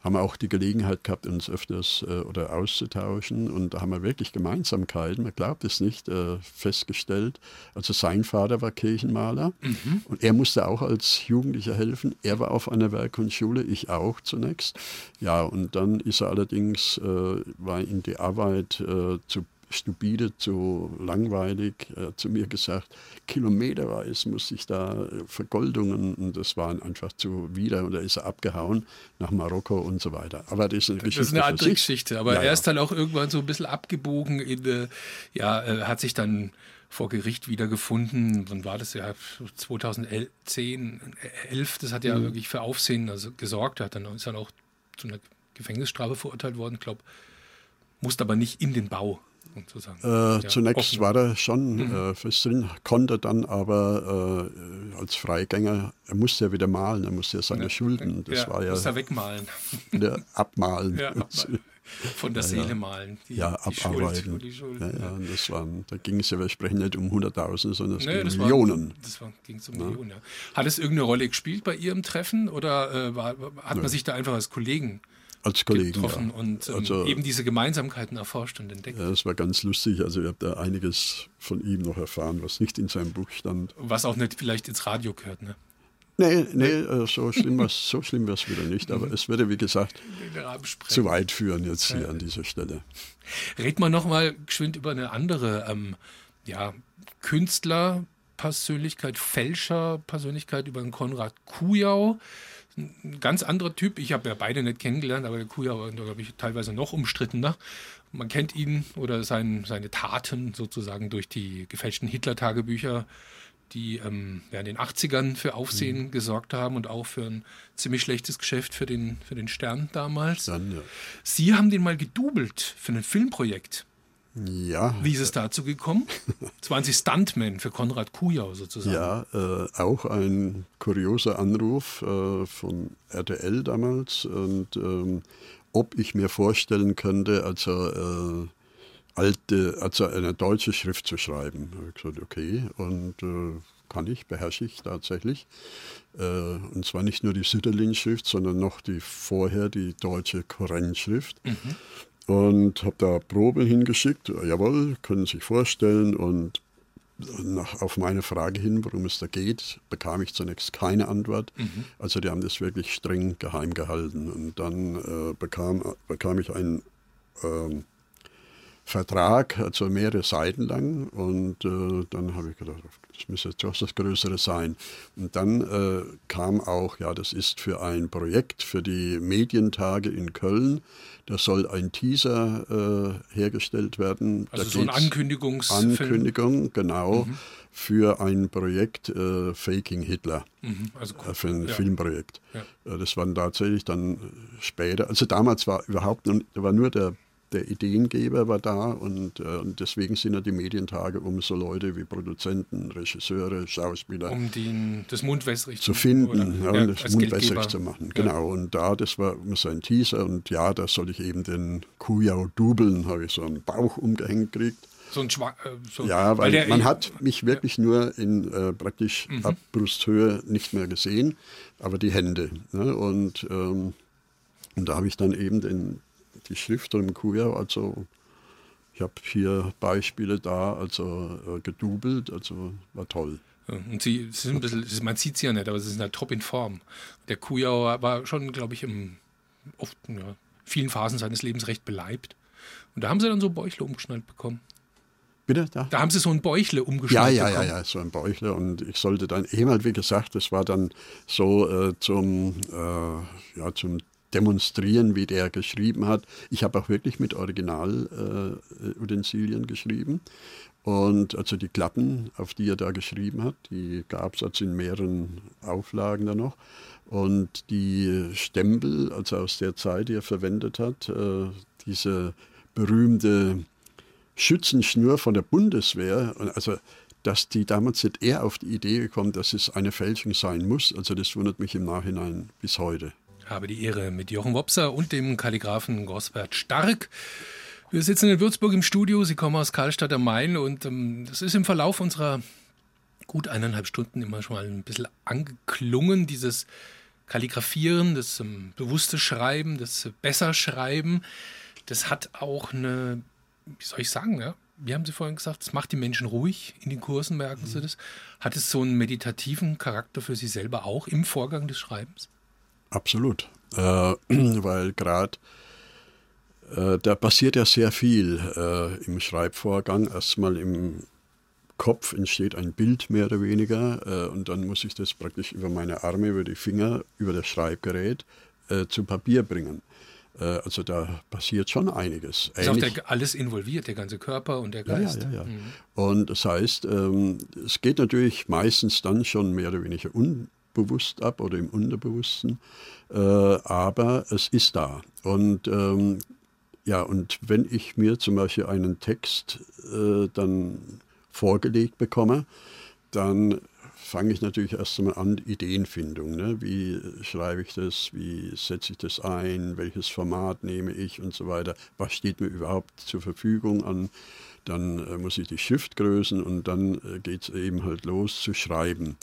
haben wir auch die Gelegenheit gehabt, uns öfters äh, oder auszutauschen. Und da haben wir wirklich Gemeinsamkeiten, man glaubt es nicht, äh, festgestellt. Also sein Vater war Kirchenmaler mhm. und er musste auch als Jugendlicher helfen. Er war auf einer Werkkunstschule, ich auch zunächst. Ja, und dann ist er allerdings, äh, war in die Arbeit äh, zu stupide, zu langweilig, äh, zu mir gesagt, kilometerweise musste ich da Vergoldungen und das waren einfach zu wieder und da ist er abgehauen nach Marokko und so weiter. Aber das ist eine Geschichte. Das ist eine andere Geschichte, aber ja, er ist ja. dann auch irgendwann so ein bisschen abgebogen, in, äh, ja, äh, hat sich dann vor Gericht wiedergefunden. Wann war das ja? zweitausendzehn, elf, das hat ja mhm. wirklich für Aufsehen also gesorgt. Er hat dann, ist dann auch zu einer Gefängnisstrafe verurteilt worden, ich glaube, musste aber nicht in den Bau. Äh, ja, zunächst offen. War er schon mhm. äh, fest drin, konnte dann aber äh, als Freigänger, er musste ja wieder malen, er musste ja seine ja, Schulden, das ja, war ja... musste er wegmalen. Wieder abmalen. Ja, abmalen. Von der ja, Seele ja. malen. Die, ja, die abarbeiten. Schuld, die Schuld, ja, ja, ja. Das waren, da ging es ja, wir sprechen nicht um hunderttausend, sondern es nee, ging das um war, Millionen. Das war, ging um ja. Millionen, ja. Hat es irgendeine Rolle gespielt bei Ihrem Treffen oder äh, war, hat nee. man sich da einfach als Kollegen Als Kollegen, getroffen ja. und ähm, also, eben diese Gemeinsamkeiten erforscht und entdeckt? Ja, das war ganz lustig. Also ich habe da einiges von ihm noch erfahren, was nicht in seinem Buch stand. Was auch nicht vielleicht ins Radio gehört, ne? Nee, nee, so schlimm war es so schlimm war's wieder nicht. Aber es würde, wie gesagt, zu weit führen jetzt hier ja. an dieser Stelle. Reden wir noch mal geschwind über eine andere ähm, ja, Künstlerpersönlichkeit, Fälscherpersönlichkeit, über den Konrad Kujau. Ein ganz anderer Typ. Ich habe ja beide nicht kennengelernt, aber der Kujau war, glaube ich, teilweise noch umstrittener. Man kennt ihn oder sein, seine Taten sozusagen durch die gefälschten Hitler-Tagebücher, die ähm, ja, in den achtzigern für Aufsehen mhm. gesorgt haben und auch für ein ziemlich schlechtes Geschäft für den, für den Stern damals. Dann, ja. Sie haben den mal gedoubelt für ein Filmprojekt. Ja. Wie ist es dazu gekommen? Das waren Sie Stuntman für Konrad Kujau sozusagen. Ja, äh, auch ein kurioser Anruf äh, von R T L damals. Und ähm, ob ich mir vorstellen könnte, also äh, alte, also eine deutsche Schrift zu schreiben. Da habe ich gesagt, okay, und äh, kann ich, beherrsche ich tatsächlich. Äh, und zwar nicht nur die Sütterlin-Schrift, sondern noch die vorher die deutsche Korenschrift. Mhm. Und habe da Proben hingeschickt. Jawohl, können Sie sich vorstellen. Und nach, auf meine Frage hin, worum es da geht, bekam ich zunächst keine Antwort. Mhm. Also die haben das wirklich streng geheim gehalten. Und dann äh, bekam, bekam ich einen äh, Vertrag, also mehrere Seiten lang. Und äh, dann habe ich gedacht, das müsste jetzt doch das Größere sein. Und dann äh, kam auch, ja, das ist für ein Projekt für die Medientage in Köln. Da soll ein Teaser äh, hergestellt werden. Also da so ein Ankündigungsfilm. Ankündigung, genau, mhm. für ein Projekt äh, Faking Hitler. Mhm. Also cool. äh, für ein ja. Filmprojekt. Ja. Äh, das war tatsächlich dann später. Also damals war überhaupt noch, da war nur der Der Ideengeber war da und, äh, und deswegen sind ja die Medientage, um so Leute wie Produzenten, Regisseure, Schauspieler um den, das Mundwässrig zu finden, ja, ja, das Mundwässrig zu machen. Ja. Genau, und da, das war so ein Teaser und ja, da soll ich eben den Kujau dubeln, habe ich so einen Bauch umgehängt gekriegt. So ein Schwa äh, so, Ja, weil, weil man hat mich wirklich ja. nur in äh, praktisch mhm. ab Brusthöhe nicht mehr gesehen, aber die Hände. Ne? Und, ähm, und da habe ich dann eben den die Schrift von dem Kujau, also ich habe hier Beispiele da, also äh, gedoubelt, also war toll. Und Sie, Sie sind ein bisschen, man sieht sie ja nicht, aber Sie sind halt top in Form. Der Kujau war schon, glaube ich, in oft, ja, vielen Phasen seines Lebens recht beleibt. Und da haben Sie dann so Bäuchle umgeschnallt bekommen. Bitte? Da? Da haben Sie so ein Bäuchle umgeschnallt ja, ja, bekommen. Ja, ja, so ein Bäuchle. Und ich sollte dann eben halt, wie gesagt, das war dann so äh, zum, äh, ja, zum demonstrieren, wie der geschrieben hat. Ich habe auch wirklich mit Original-Utensilien äh, geschrieben. Und also die Klappen, auf die er da geschrieben hat, die gab es also in mehreren Auflagen da noch. Und die Stempel, also aus der Zeit, die er verwendet hat, äh, diese berühmte Schützenschnur von der Bundeswehr, also dass die damals nicht eher auf die Idee gekommen, dass es eine Fälschung sein muss. Also das wundert mich im Nachhinein bis heute. Ich habe die Ehre mit Jochen Wopser und dem Kalligraphen Gosbert Stark. Wir sitzen in Würzburg im Studio, Sie kommen aus Karlstadt am Main und ähm, das ist im Verlauf unserer gut eineinhalb Stunden immer schon mal ein bisschen angeklungen, dieses Kalligrafieren, das ähm, bewusste Schreiben, das äh, besser Schreiben, das hat auch eine, wie soll ich sagen, ja? Wie haben Sie vorhin gesagt, es macht die Menschen ruhig in den Kursen, merken mhm. Sie das? Hat es so einen meditativen Charakter für Sie selber auch im Vorgang des Schreibens? Absolut, äh, weil gerade äh, da passiert ja sehr viel äh, im Schreibvorgang. Erstmal im Kopf entsteht ein Bild mehr oder weniger äh, und dann muss ich das praktisch über meine Arme, über die Finger, über das Schreibgerät äh, zu Papier bringen. Also da passiert schon einiges. Ist auch der, alles involviert, der ganze Körper und der Geist. Ja, ja, ja. ja. Mhm. Und das heißt, ähm, es geht natürlich meistens dann schon mehr oder weniger unbewusst ab oder im Unterbewussten, äh, aber es ist da. Und ähm, ja, und wenn ich mir zum Beispiel einen Text äh, dann vorgelegt bekomme, dann fange ich natürlich erst einmal an, Ideenfindung. Ne? Wie schreibe ich das, wie setze ich das ein, welches Format nehme ich und so weiter. Was steht mir überhaupt zur Verfügung an? Dann äh, muss ich die Schriftgrößen und dann äh, geht es eben halt los zu schreiben.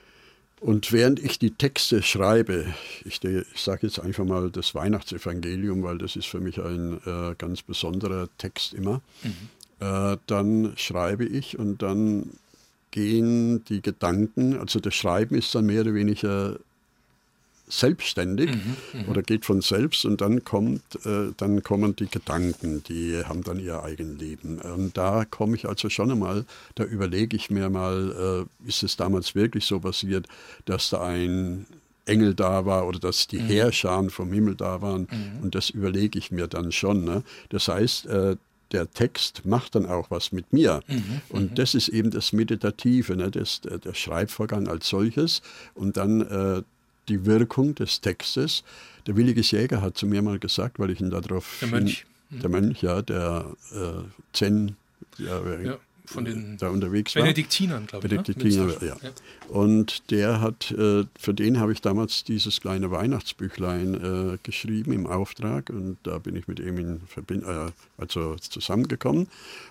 Und während ich die Texte schreibe, ich, ich sage jetzt einfach mal das Weihnachtsevangelium, weil das ist für mich ein äh, ganz besonderer Text immer, mhm. äh, dann schreibe ich und dann gehen die Gedanken, also das Schreiben ist dann mehr oder weniger selbstständig mhm, oder geht von selbst und dann kommt, äh, dann kommen die Gedanken, die haben dann ihr Eigenleben. Und da komme ich also schon einmal, da überlege ich mir mal, äh, ist es damals wirklich so passiert, dass da ein Engel da war oder dass die mhm. Heerscharen vom Himmel da waren mhm. und das überlege ich mir dann schon. Ne? Das heißt, äh, der Text macht dann auch was mit mir. Mhm, und das ist eben das Meditative, ne? das, der, der Schreibvorgang als solches und dann äh, die Wirkung des Textes. Der Williges Jäger hat zu mir mal gesagt, weil ich ihn darauf... Der Mönch. Hin, der Mönch, ja, der äh, Zen, ja, ja, von den da unterwegs war. Benediktinern, glaube ich. Benediktinern, ne? ja. ja. Und der hat, äh, für den habe ich damals dieses kleine Weihnachtsbüchlein äh, geschrieben im Auftrag und da bin ich mit ihm in Verbind äh, also zusammengekommen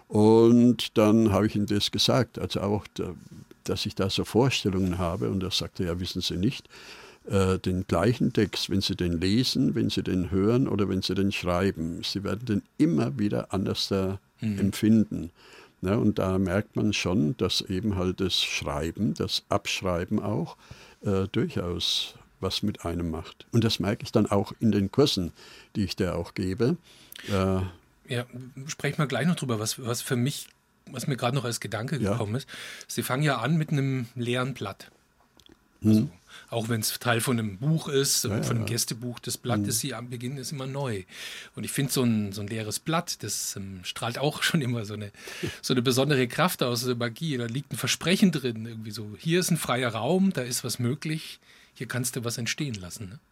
und dann habe ich ihm das gesagt, also auch, da, dass ich da so Vorstellungen habe und er sagte, ja, wissen Sie nicht, äh, den gleichen Text, wenn Sie den lesen, wenn Sie den hören oder wenn Sie den schreiben, Sie werden den immer wieder anders da mhm. empfinden. Ja, und da merkt man schon, dass eben halt das Schreiben, das Abschreiben auch äh, durchaus was mit einem macht. Und das merke ich dann auch in den Kursen, die ich da auch gebe. Äh, ja, sprechen wir gleich noch drüber, was, was für mich, was mir gerade noch als Gedanke ja. gekommen ist. Sie fangen ja an mit einem leeren Blatt. Also, hm. Auch wenn es Teil von einem Buch ist, ja, von einem ja. Gästebuch, das Blatt, hm. das Sie am Beginn ist immer neu. Und ich finde, so ein, so ein leeres Blatt, das ähm, strahlt auch schon immer so eine, so eine besondere Kraft aus, so eine Magie. Da liegt ein Versprechen drin, irgendwie so, hier ist ein freier Raum, da ist was möglich, hier kannst du was entstehen lassen. Ne?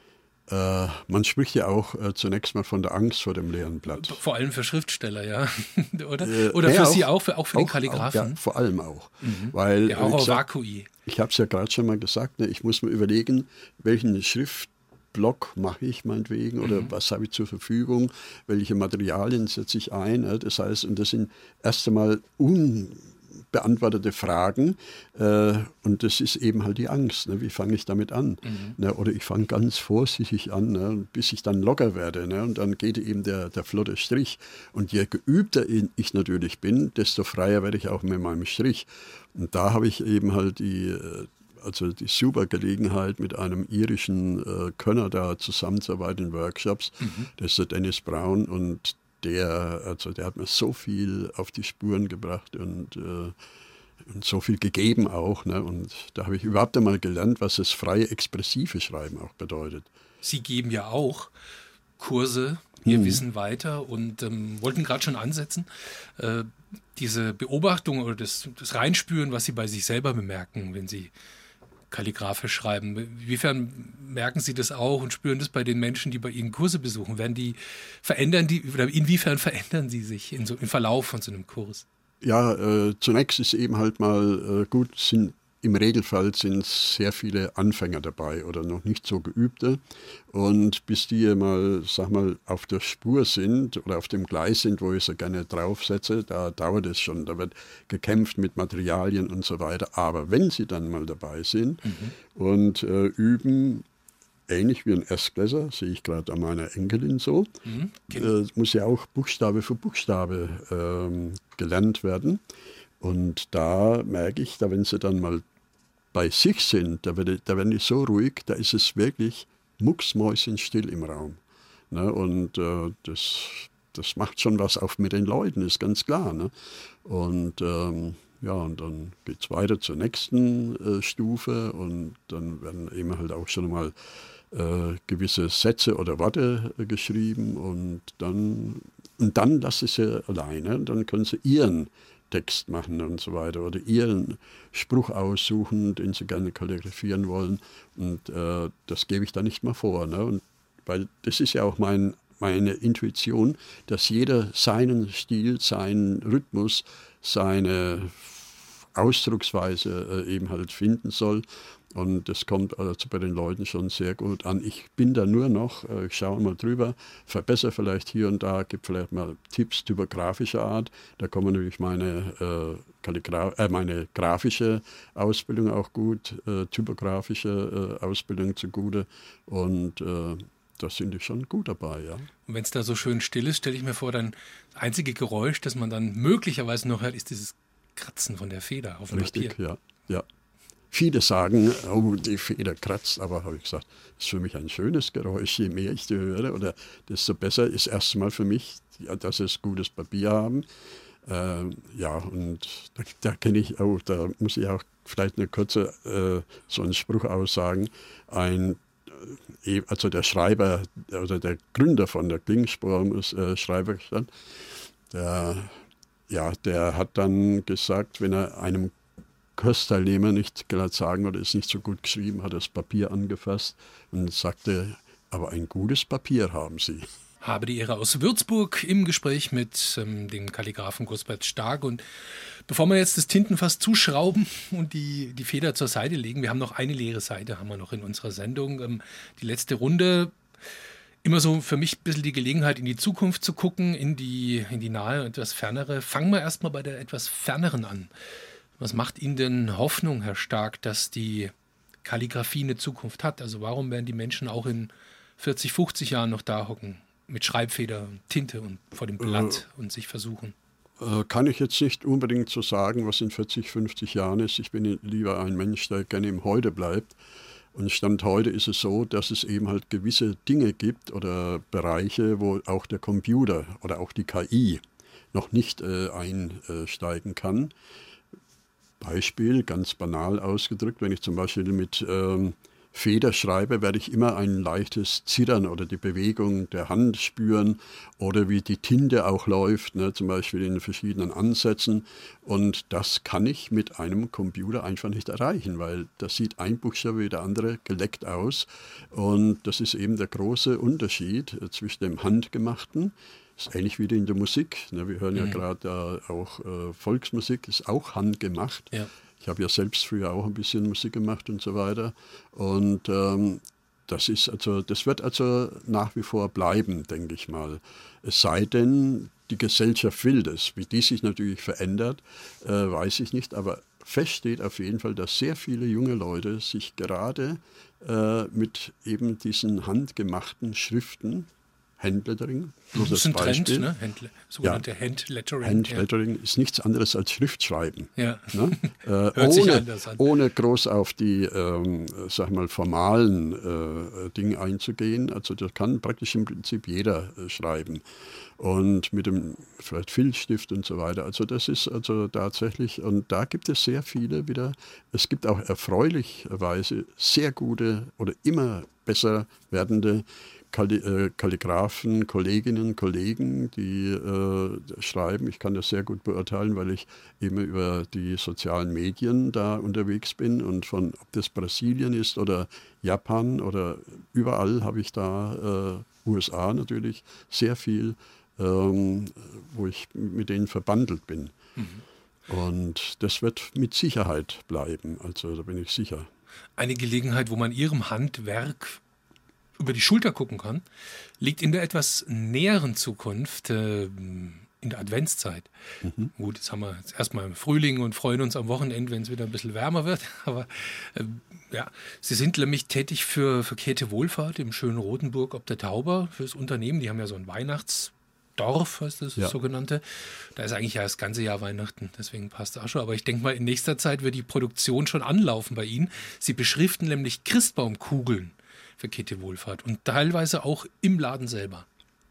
Äh, man spricht ja auch äh, zunächst mal von der Angst vor dem leeren Blatt. Vor allem für Schriftsteller, ja. Oder, äh, Oder für ja, Sie auch, für, auch für auch, den Kalligraphen? Auch, ja, vor allem auch. Mhm. Weil, der Horror Vakui. Ich habe es ja gerade schon mal gesagt, ne, ich muss mir überlegen, welchen Schriftblock mache ich meinetwegen oder mhm. was habe ich zur Verfügung, welche Materialien setze ich ein. Ne, das heißt, und das sind erst einmal unbeantwortete Fragen äh, und das ist eben halt die Angst. Ne, wie fange ich damit an? Mhm. Ne, oder ich fange ganz vorsichtig an, ne, bis ich dann locker werde. Ne, und dann geht eben der, der flotte Strich. Und je geübter ich natürlich bin, desto freier werde ich auch mit meinem Strich. Und da habe ich eben halt die, also die super Gelegenheit, mit einem irischen äh, Könner da zusammenzuarbeiten in Workshops. Mhm. Das ist der Dennis Brown und der, also der hat mir so viel auf die Spuren gebracht und, äh, und so viel gegeben auch. Ne? Und da habe ich überhaupt einmal gelernt, was das freie, expressive Schreiben auch bedeutet. Sie geben ja auch Kurse, Ihr hm. Wissen weiter und ähm, wollten gerade schon ansetzen, äh, diese Beobachtung oder das, das Reinspüren, was Sie bei sich selber bemerken, wenn Sie kalligrafisch schreiben. Inwiefern merken Sie das auch und spüren das bei den Menschen, die bei Ihnen Kurse besuchen? Werden die, verändern die, oder inwiefern verändern Sie sich in so, im Verlauf von so einem Kurs? Ja, äh, zunächst ist eben halt mal äh, gut, sind im Regelfall sind sehr viele Anfänger dabei oder noch nicht so geübte. Und bis die mal, sag mal, auf der Spur sind oder auf dem Gleis sind, wo ich sie gerne draufsetze, da dauert es schon. Da wird gekämpft mit Materialien und so weiter. Aber wenn sie dann mal dabei sind mhm. und äh, üben, ähnlich wie ein Erstklässler, sehe ich gerade an meiner Enkelin so. Mhm, äh, muss ja auch Buchstabe für Buchstabe ähm, gelernt werden. Und da merke ich, da wenn sie dann mal bei sich sind, da, werde, da werden die so ruhig, da ist es wirklich mucksmäuschenstill im Raum. Ne? Und äh, das, das macht schon was auf mit den Leuten, ist ganz klar. Ne? Und ähm, ja, und dann geht es weiter zur nächsten äh, Stufe und dann werden eben halt auch schon mal äh, gewisse Sätze oder Worte äh, geschrieben und dann, und dann lasse ich sie alleine, dann können sie ihren Text machen und so weiter oder ihren Spruch aussuchen, den sie gerne kalligrafieren wollen und äh, das gebe ich dann nicht mehr vor. Ne? Und, weil das ist ja auch mein, meine Intuition, dass jeder seinen Stil, seinen Rhythmus, seine Ausdrucksweise äh, eben halt finden soll. Und das kommt also bei den Leuten schon sehr gut an. Ich bin da nur noch, äh, ich schaue mal drüber, verbessere vielleicht hier und da, gebe vielleicht mal Tipps typografischer Art. Da kommen natürlich meine, äh, Kalligra- äh, meine grafische Ausbildung auch gut, äh, typografische äh, Ausbildung zugute. Und äh, da sind die schon gut dabei, ja. Und wenn es da so schön still ist, stelle ich mir vor, dann das einzige Geräusch, das man dann möglicherweise noch hört, ist dieses Kratzen von der Feder auf dem Richtig, Papier. ja, ja. Viele sagen, oh, die Feder kratzt, aber habe ich gesagt, das ist für mich ein schönes Geräusch. Je mehr ich die höre, oder desto besser ist erstmal für mich, dass es gutes Papier haben. Äh, ja, und da, da kenne ich auch, da muss ich auch vielleicht eine kurze, äh, so einen Spruch aussagen. Ein, äh, also der Schreiber oder der Gründer von der Klingspor muss äh, Schreiber stand, der, ja, der hat dann gesagt, wenn er einem Kursteilnehmer nicht gerade sagen oder ist nicht so gut geschrieben, hat das Papier angefasst und sagte, aber ein gutes Papier haben Sie. Habe die Ehre aus Würzburg im Gespräch mit ähm, dem Kalligraphen Gosbert Stark. Und bevor wir jetzt das Tintenfass zuschrauben und die, die Feder zur Seite legen, wir haben noch eine leere Seite, haben wir noch in unserer Sendung. Ähm, die letzte Runde, immer so für mich ein bisschen die Gelegenheit, in die Zukunft zu gucken, in die, in die nahe und etwas fernere. Fangen wir erstmal bei der etwas ferneren an. Was macht Ihnen denn Hoffnung, Herr Stark, dass die Kalligrafie eine Zukunft hat? Also warum werden die Menschen auch in vierzig, fünfzig Jahren noch da hocken mit Schreibfeder und Tinte und vor dem Blatt äh, und sich versuchen? Äh, kann ich jetzt nicht unbedingt so sagen, was in vierzig, fünfzig Jahren ist. Ich bin lieber ein Mensch, der gerne im Heute bleibt. Und Stand heute ist es so, dass es eben halt gewisse Dinge gibt oder Bereiche, wo auch der Computer oder auch die K I noch nicht äh, einsteigen kann. Beispiel, ganz banal ausgedrückt, wenn ich zum Beispiel mit ähm, Feder schreibe, werde ich immer ein leichtes Zittern oder die Bewegung der Hand spüren oder wie die Tinte auch läuft, ne, zum Beispiel in verschiedenen Ansätzen. Und das kann ich mit einem Computer einfach nicht erreichen, weil das sieht ein Buchstabe wie der andere geleckt aus. Und das ist eben der große Unterschied äh, zwischen dem Handgemachten. Das ist ähnlich wie in der Musik. Ne? Wir hören ja mhm. gerade äh, auch äh, Volksmusik, ist auch handgemacht. Ja. Ich habe ja selbst früher auch ein bisschen Musik gemacht und so weiter. Und ähm, das ist also, das wird also nach wie vor bleiben, denke ich mal. Es sei denn, die Gesellschaft will das. Wie die sich natürlich verändert, äh, weiß ich nicht. Aber fest steht auf jeden Fall, dass sehr viele junge Leute sich gerade äh, mit eben diesen handgemachten Schriften, Handlettering. Das ist ein Trend, ne? Handle, sogenannte ja. Handlettering. Handlettering ja. ist nichts anderes als Schriftschreiben. Ja. Ne? äh, Hört ohne, sich anders an. Ohne groß auf die, ähm, sag mal, formalen äh, Dinge einzugehen. Also das kann praktisch im Prinzip jeder äh, schreiben. Und mit dem vielleicht Filzstift und so weiter. Also das ist also tatsächlich, und da gibt es sehr viele wieder, es gibt auch erfreulicherweise sehr gute oder immer besser werdende Kalligraphen, Kolleginnen, Kollegen, die äh, schreiben. Ich kann das sehr gut beurteilen, weil ich eben über die sozialen Medien da unterwegs bin und von, ob das Brasilien ist oder Japan oder überall habe ich da, äh, U S A natürlich, sehr viel, ähm, wo ich mit denen verbandelt bin. Mhm. Und das wird mit Sicherheit bleiben, also da bin ich sicher. Eine Gelegenheit, wo man Ihrem Handwerk über die Schulter gucken kann, liegt in der etwas näheren Zukunft. in der Adventszeit. Mhm. Gut, jetzt haben wir jetzt erstmal im Frühling und freuen uns am Wochenende, wenn es wieder ein bisschen wärmer wird. Aber äh, ja, Sie sind nämlich tätig für, für Käthe Wohlfahrt im schönen Rotenburg ob der Tauber, für das Unternehmen. Die haben ja so ein Weihnachtsdorf, heißt das, Ja. sogenannte. Da ist eigentlich ja das ganze Jahr Weihnachten, deswegen passt das auch schon. Aber ich denke mal, in nächster Zeit wird die Produktion schon anlaufen bei Ihnen. Sie beschriften nämlich Christbaumkugeln für Käthe Wohlfahrt und teilweise auch im Laden selber.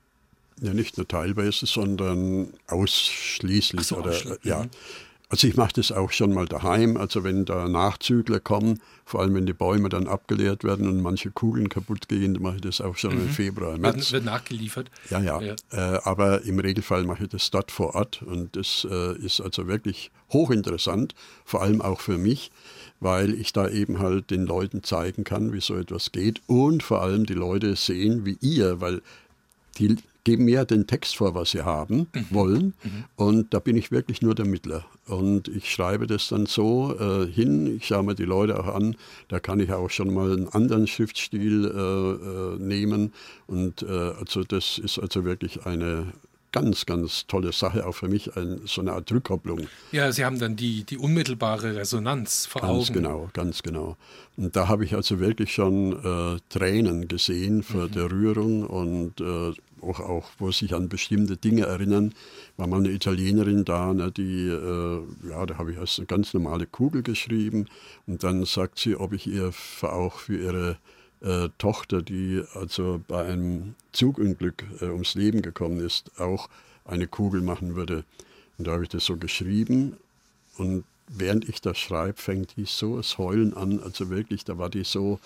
Ja, nicht nur teilweise, sondern ausschließlich. Ach so, oder, ausschließlich. ja. Mhm. Also ich mache das auch schon mal daheim. Also wenn da Nachzügler kommen, vor allem wenn die Bäume dann abgeleert werden und manche Kugeln kaputt gehen, dann mache ich das auch schon Mhm. im Februar, März. Wird, wird nachgeliefert. Ja, ja. Ja. Äh, aber im Regelfall mache ich das dort vor Ort und das äh, ist also wirklich hochinteressant, vor allem auch für mich, weil ich da eben halt den Leuten zeigen kann, wie so etwas geht und vor allem die Leute sehen, wie ihr, weil die geben mir den Text vor, was sie haben Mhm. wollen Mhm. und da bin ich wirklich nur der Mittler und ich schreibe das dann so äh, hin, ich schaue mir die Leute auch an, da kann ich auch schon mal einen anderen Schriftstil äh, äh, nehmen und äh, also das ist also wirklich eine ganz, ganz tolle Sache, auch für mich ein, so eine Art Rückkopplung. Ja, Sie haben dann die, die unmittelbare Resonanz vor Ganz Augen. genau, ganz genau. Und da habe ich also wirklich schon äh, Tränen gesehen vor Mhm. der Rührung und äh, auch, auch, wo sich an bestimmte Dinge erinnern. War mal eine Italienerin da, ne, die, äh, ja, da habe ich als eine ganz normale Kugel geschrieben und dann sagt sie, ob ich ihr für, auch für ihre äh, Tochter, die also bei einem Zugunglück äh, ums Leben gekommen ist, auch eine Kugel machen würde. Und da habe ich das so geschrieben und während ich das schreibe, fängt die so das Heulen an. Also wirklich, da war die so,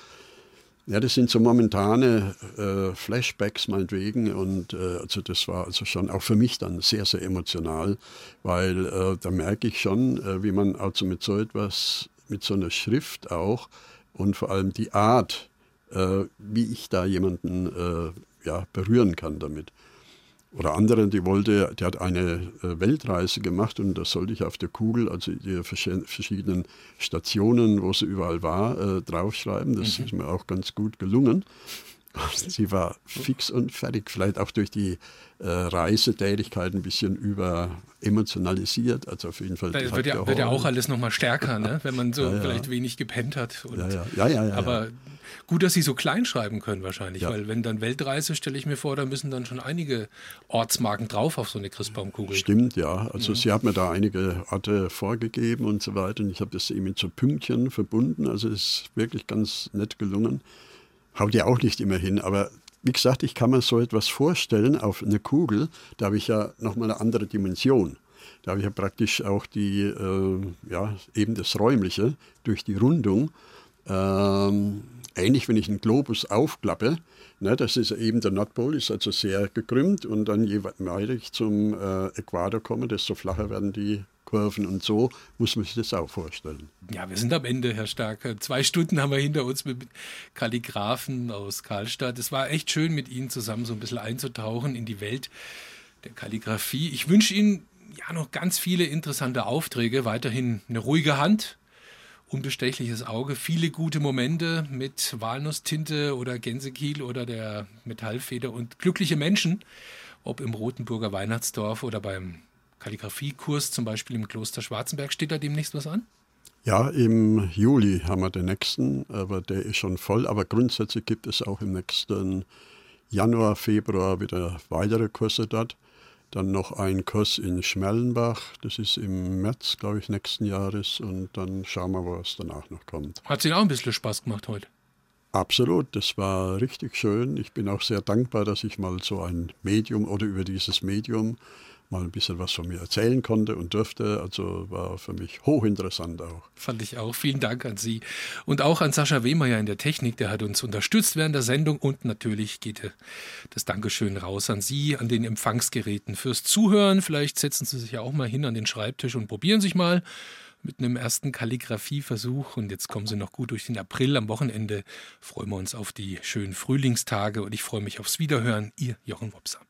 ja, das sind so momentane äh, Flashbacks meinetwegen. Und äh, also das war also schon auch für mich dann sehr, sehr emotional, weil äh, da merke ich schon, äh, wie man also mit so etwas, mit so einer Schrift auch und vor allem die Art, äh, wie ich da jemanden äh, ja, berühren kann damit. Oder andere, die wollte, die hat eine äh, Weltreise gemacht und da sollte ich auf der Kugel, also die vers- verschiedenen Stationen, wo sie überall war, äh, draufschreiben. Das Mhm. ist mir auch ganz gut gelungen. Sie war fix und fertig, vielleicht auch durch die äh, Reisetätigkeit ein bisschen überemotionalisiert. Also auf jeden Fall. Da die wird hat ja, wird ja geheult. auch alles nochmal stärker, ne? Wenn man so Ja, ja. vielleicht wenig gepennt hat. Und, Ja, ja, ja, ja, ja, aber ja. gut, dass Sie so klein schreiben können wahrscheinlich, Ja. weil wenn dann Weltreise, stelle ich mir vor, da müssen dann schon einige Ortsmarken drauf auf so eine Christbaumkugel. Stimmt, ja. Also Mhm. sie hat mir da einige Orte vorgegeben und so weiter. Und ich habe das eben mit so Pünktchen verbunden. Also es ist wirklich ganz nett gelungen. Haut ja auch nicht immer hin, aber wie gesagt, ich kann mir so etwas vorstellen auf eine Kugel. Da habe ich ja nochmal eine andere Dimension. Da habe ich ja praktisch auch die, äh, ja, eben das Räumliche durch die Rundung. Ähm, ähnlich, wenn ich einen Globus aufklappe, ne, das ist eben der Nordpol, ist also sehr gekrümmt und dann je weiter ich zum äh, Äquator komme, desto flacher werden die Kurven und so muss man sich das auch vorstellen. Ja, wir sind am Ende, Herr Stark. Zwei Stunden haben wir hinter uns mit Kalligraphen aus Karlstadt. Es war echt schön, mit Ihnen zusammen so ein bisschen einzutauchen in die Welt der Kalligraphie. Ich wünsche Ihnen ja noch ganz viele interessante Aufträge, weiterhin eine ruhige Hand, unbestechliches Auge, viele gute Momente mit Walnusstinte oder Gänsekiel oder der Metallfeder und glückliche Menschen, ob im Rotenburger Weihnachtsdorf oder beim Kalligrafiekurs, zum Beispiel im Kloster Schwarzenberg. Steht da demnächst was an? Ja, im Juli haben wir den nächsten, aber der ist schon voll. Aber grundsätzlich gibt es auch im nächsten Januar, Februar wieder weitere Kurse dort. Dann noch ein Kurs in Schmellenbach, das ist im März, glaube ich, nächsten Jahres. Und dann schauen wir, was danach noch kommt. Hat es Ihnen auch ein bisschen Spaß gemacht heute? Absolut, das war richtig schön. Ich bin auch sehr dankbar, dass ich mal so ein Medium oder über dieses Medium mal ein bisschen was von mir erzählen konnte und durfte. Also war für mich hochinteressant auch. Fand ich auch. Vielen Dank an Sie. Und auch an Sascha Wehmeier in der Technik, der hat uns unterstützt während der Sendung. Und natürlich geht das Dankeschön raus an Sie, an den Empfangsgeräten fürs Zuhören. Vielleicht setzen Sie sich ja auch mal hin an den Schreibtisch und probieren sich mal mit einem ersten Kalligrafieversuch. Und jetzt kommen Sie noch gut durch den April. Am Wochenende freuen wir uns auf die schönen Frühlingstage und ich freue mich aufs Wiederhören. Ihr Jochen Wopser.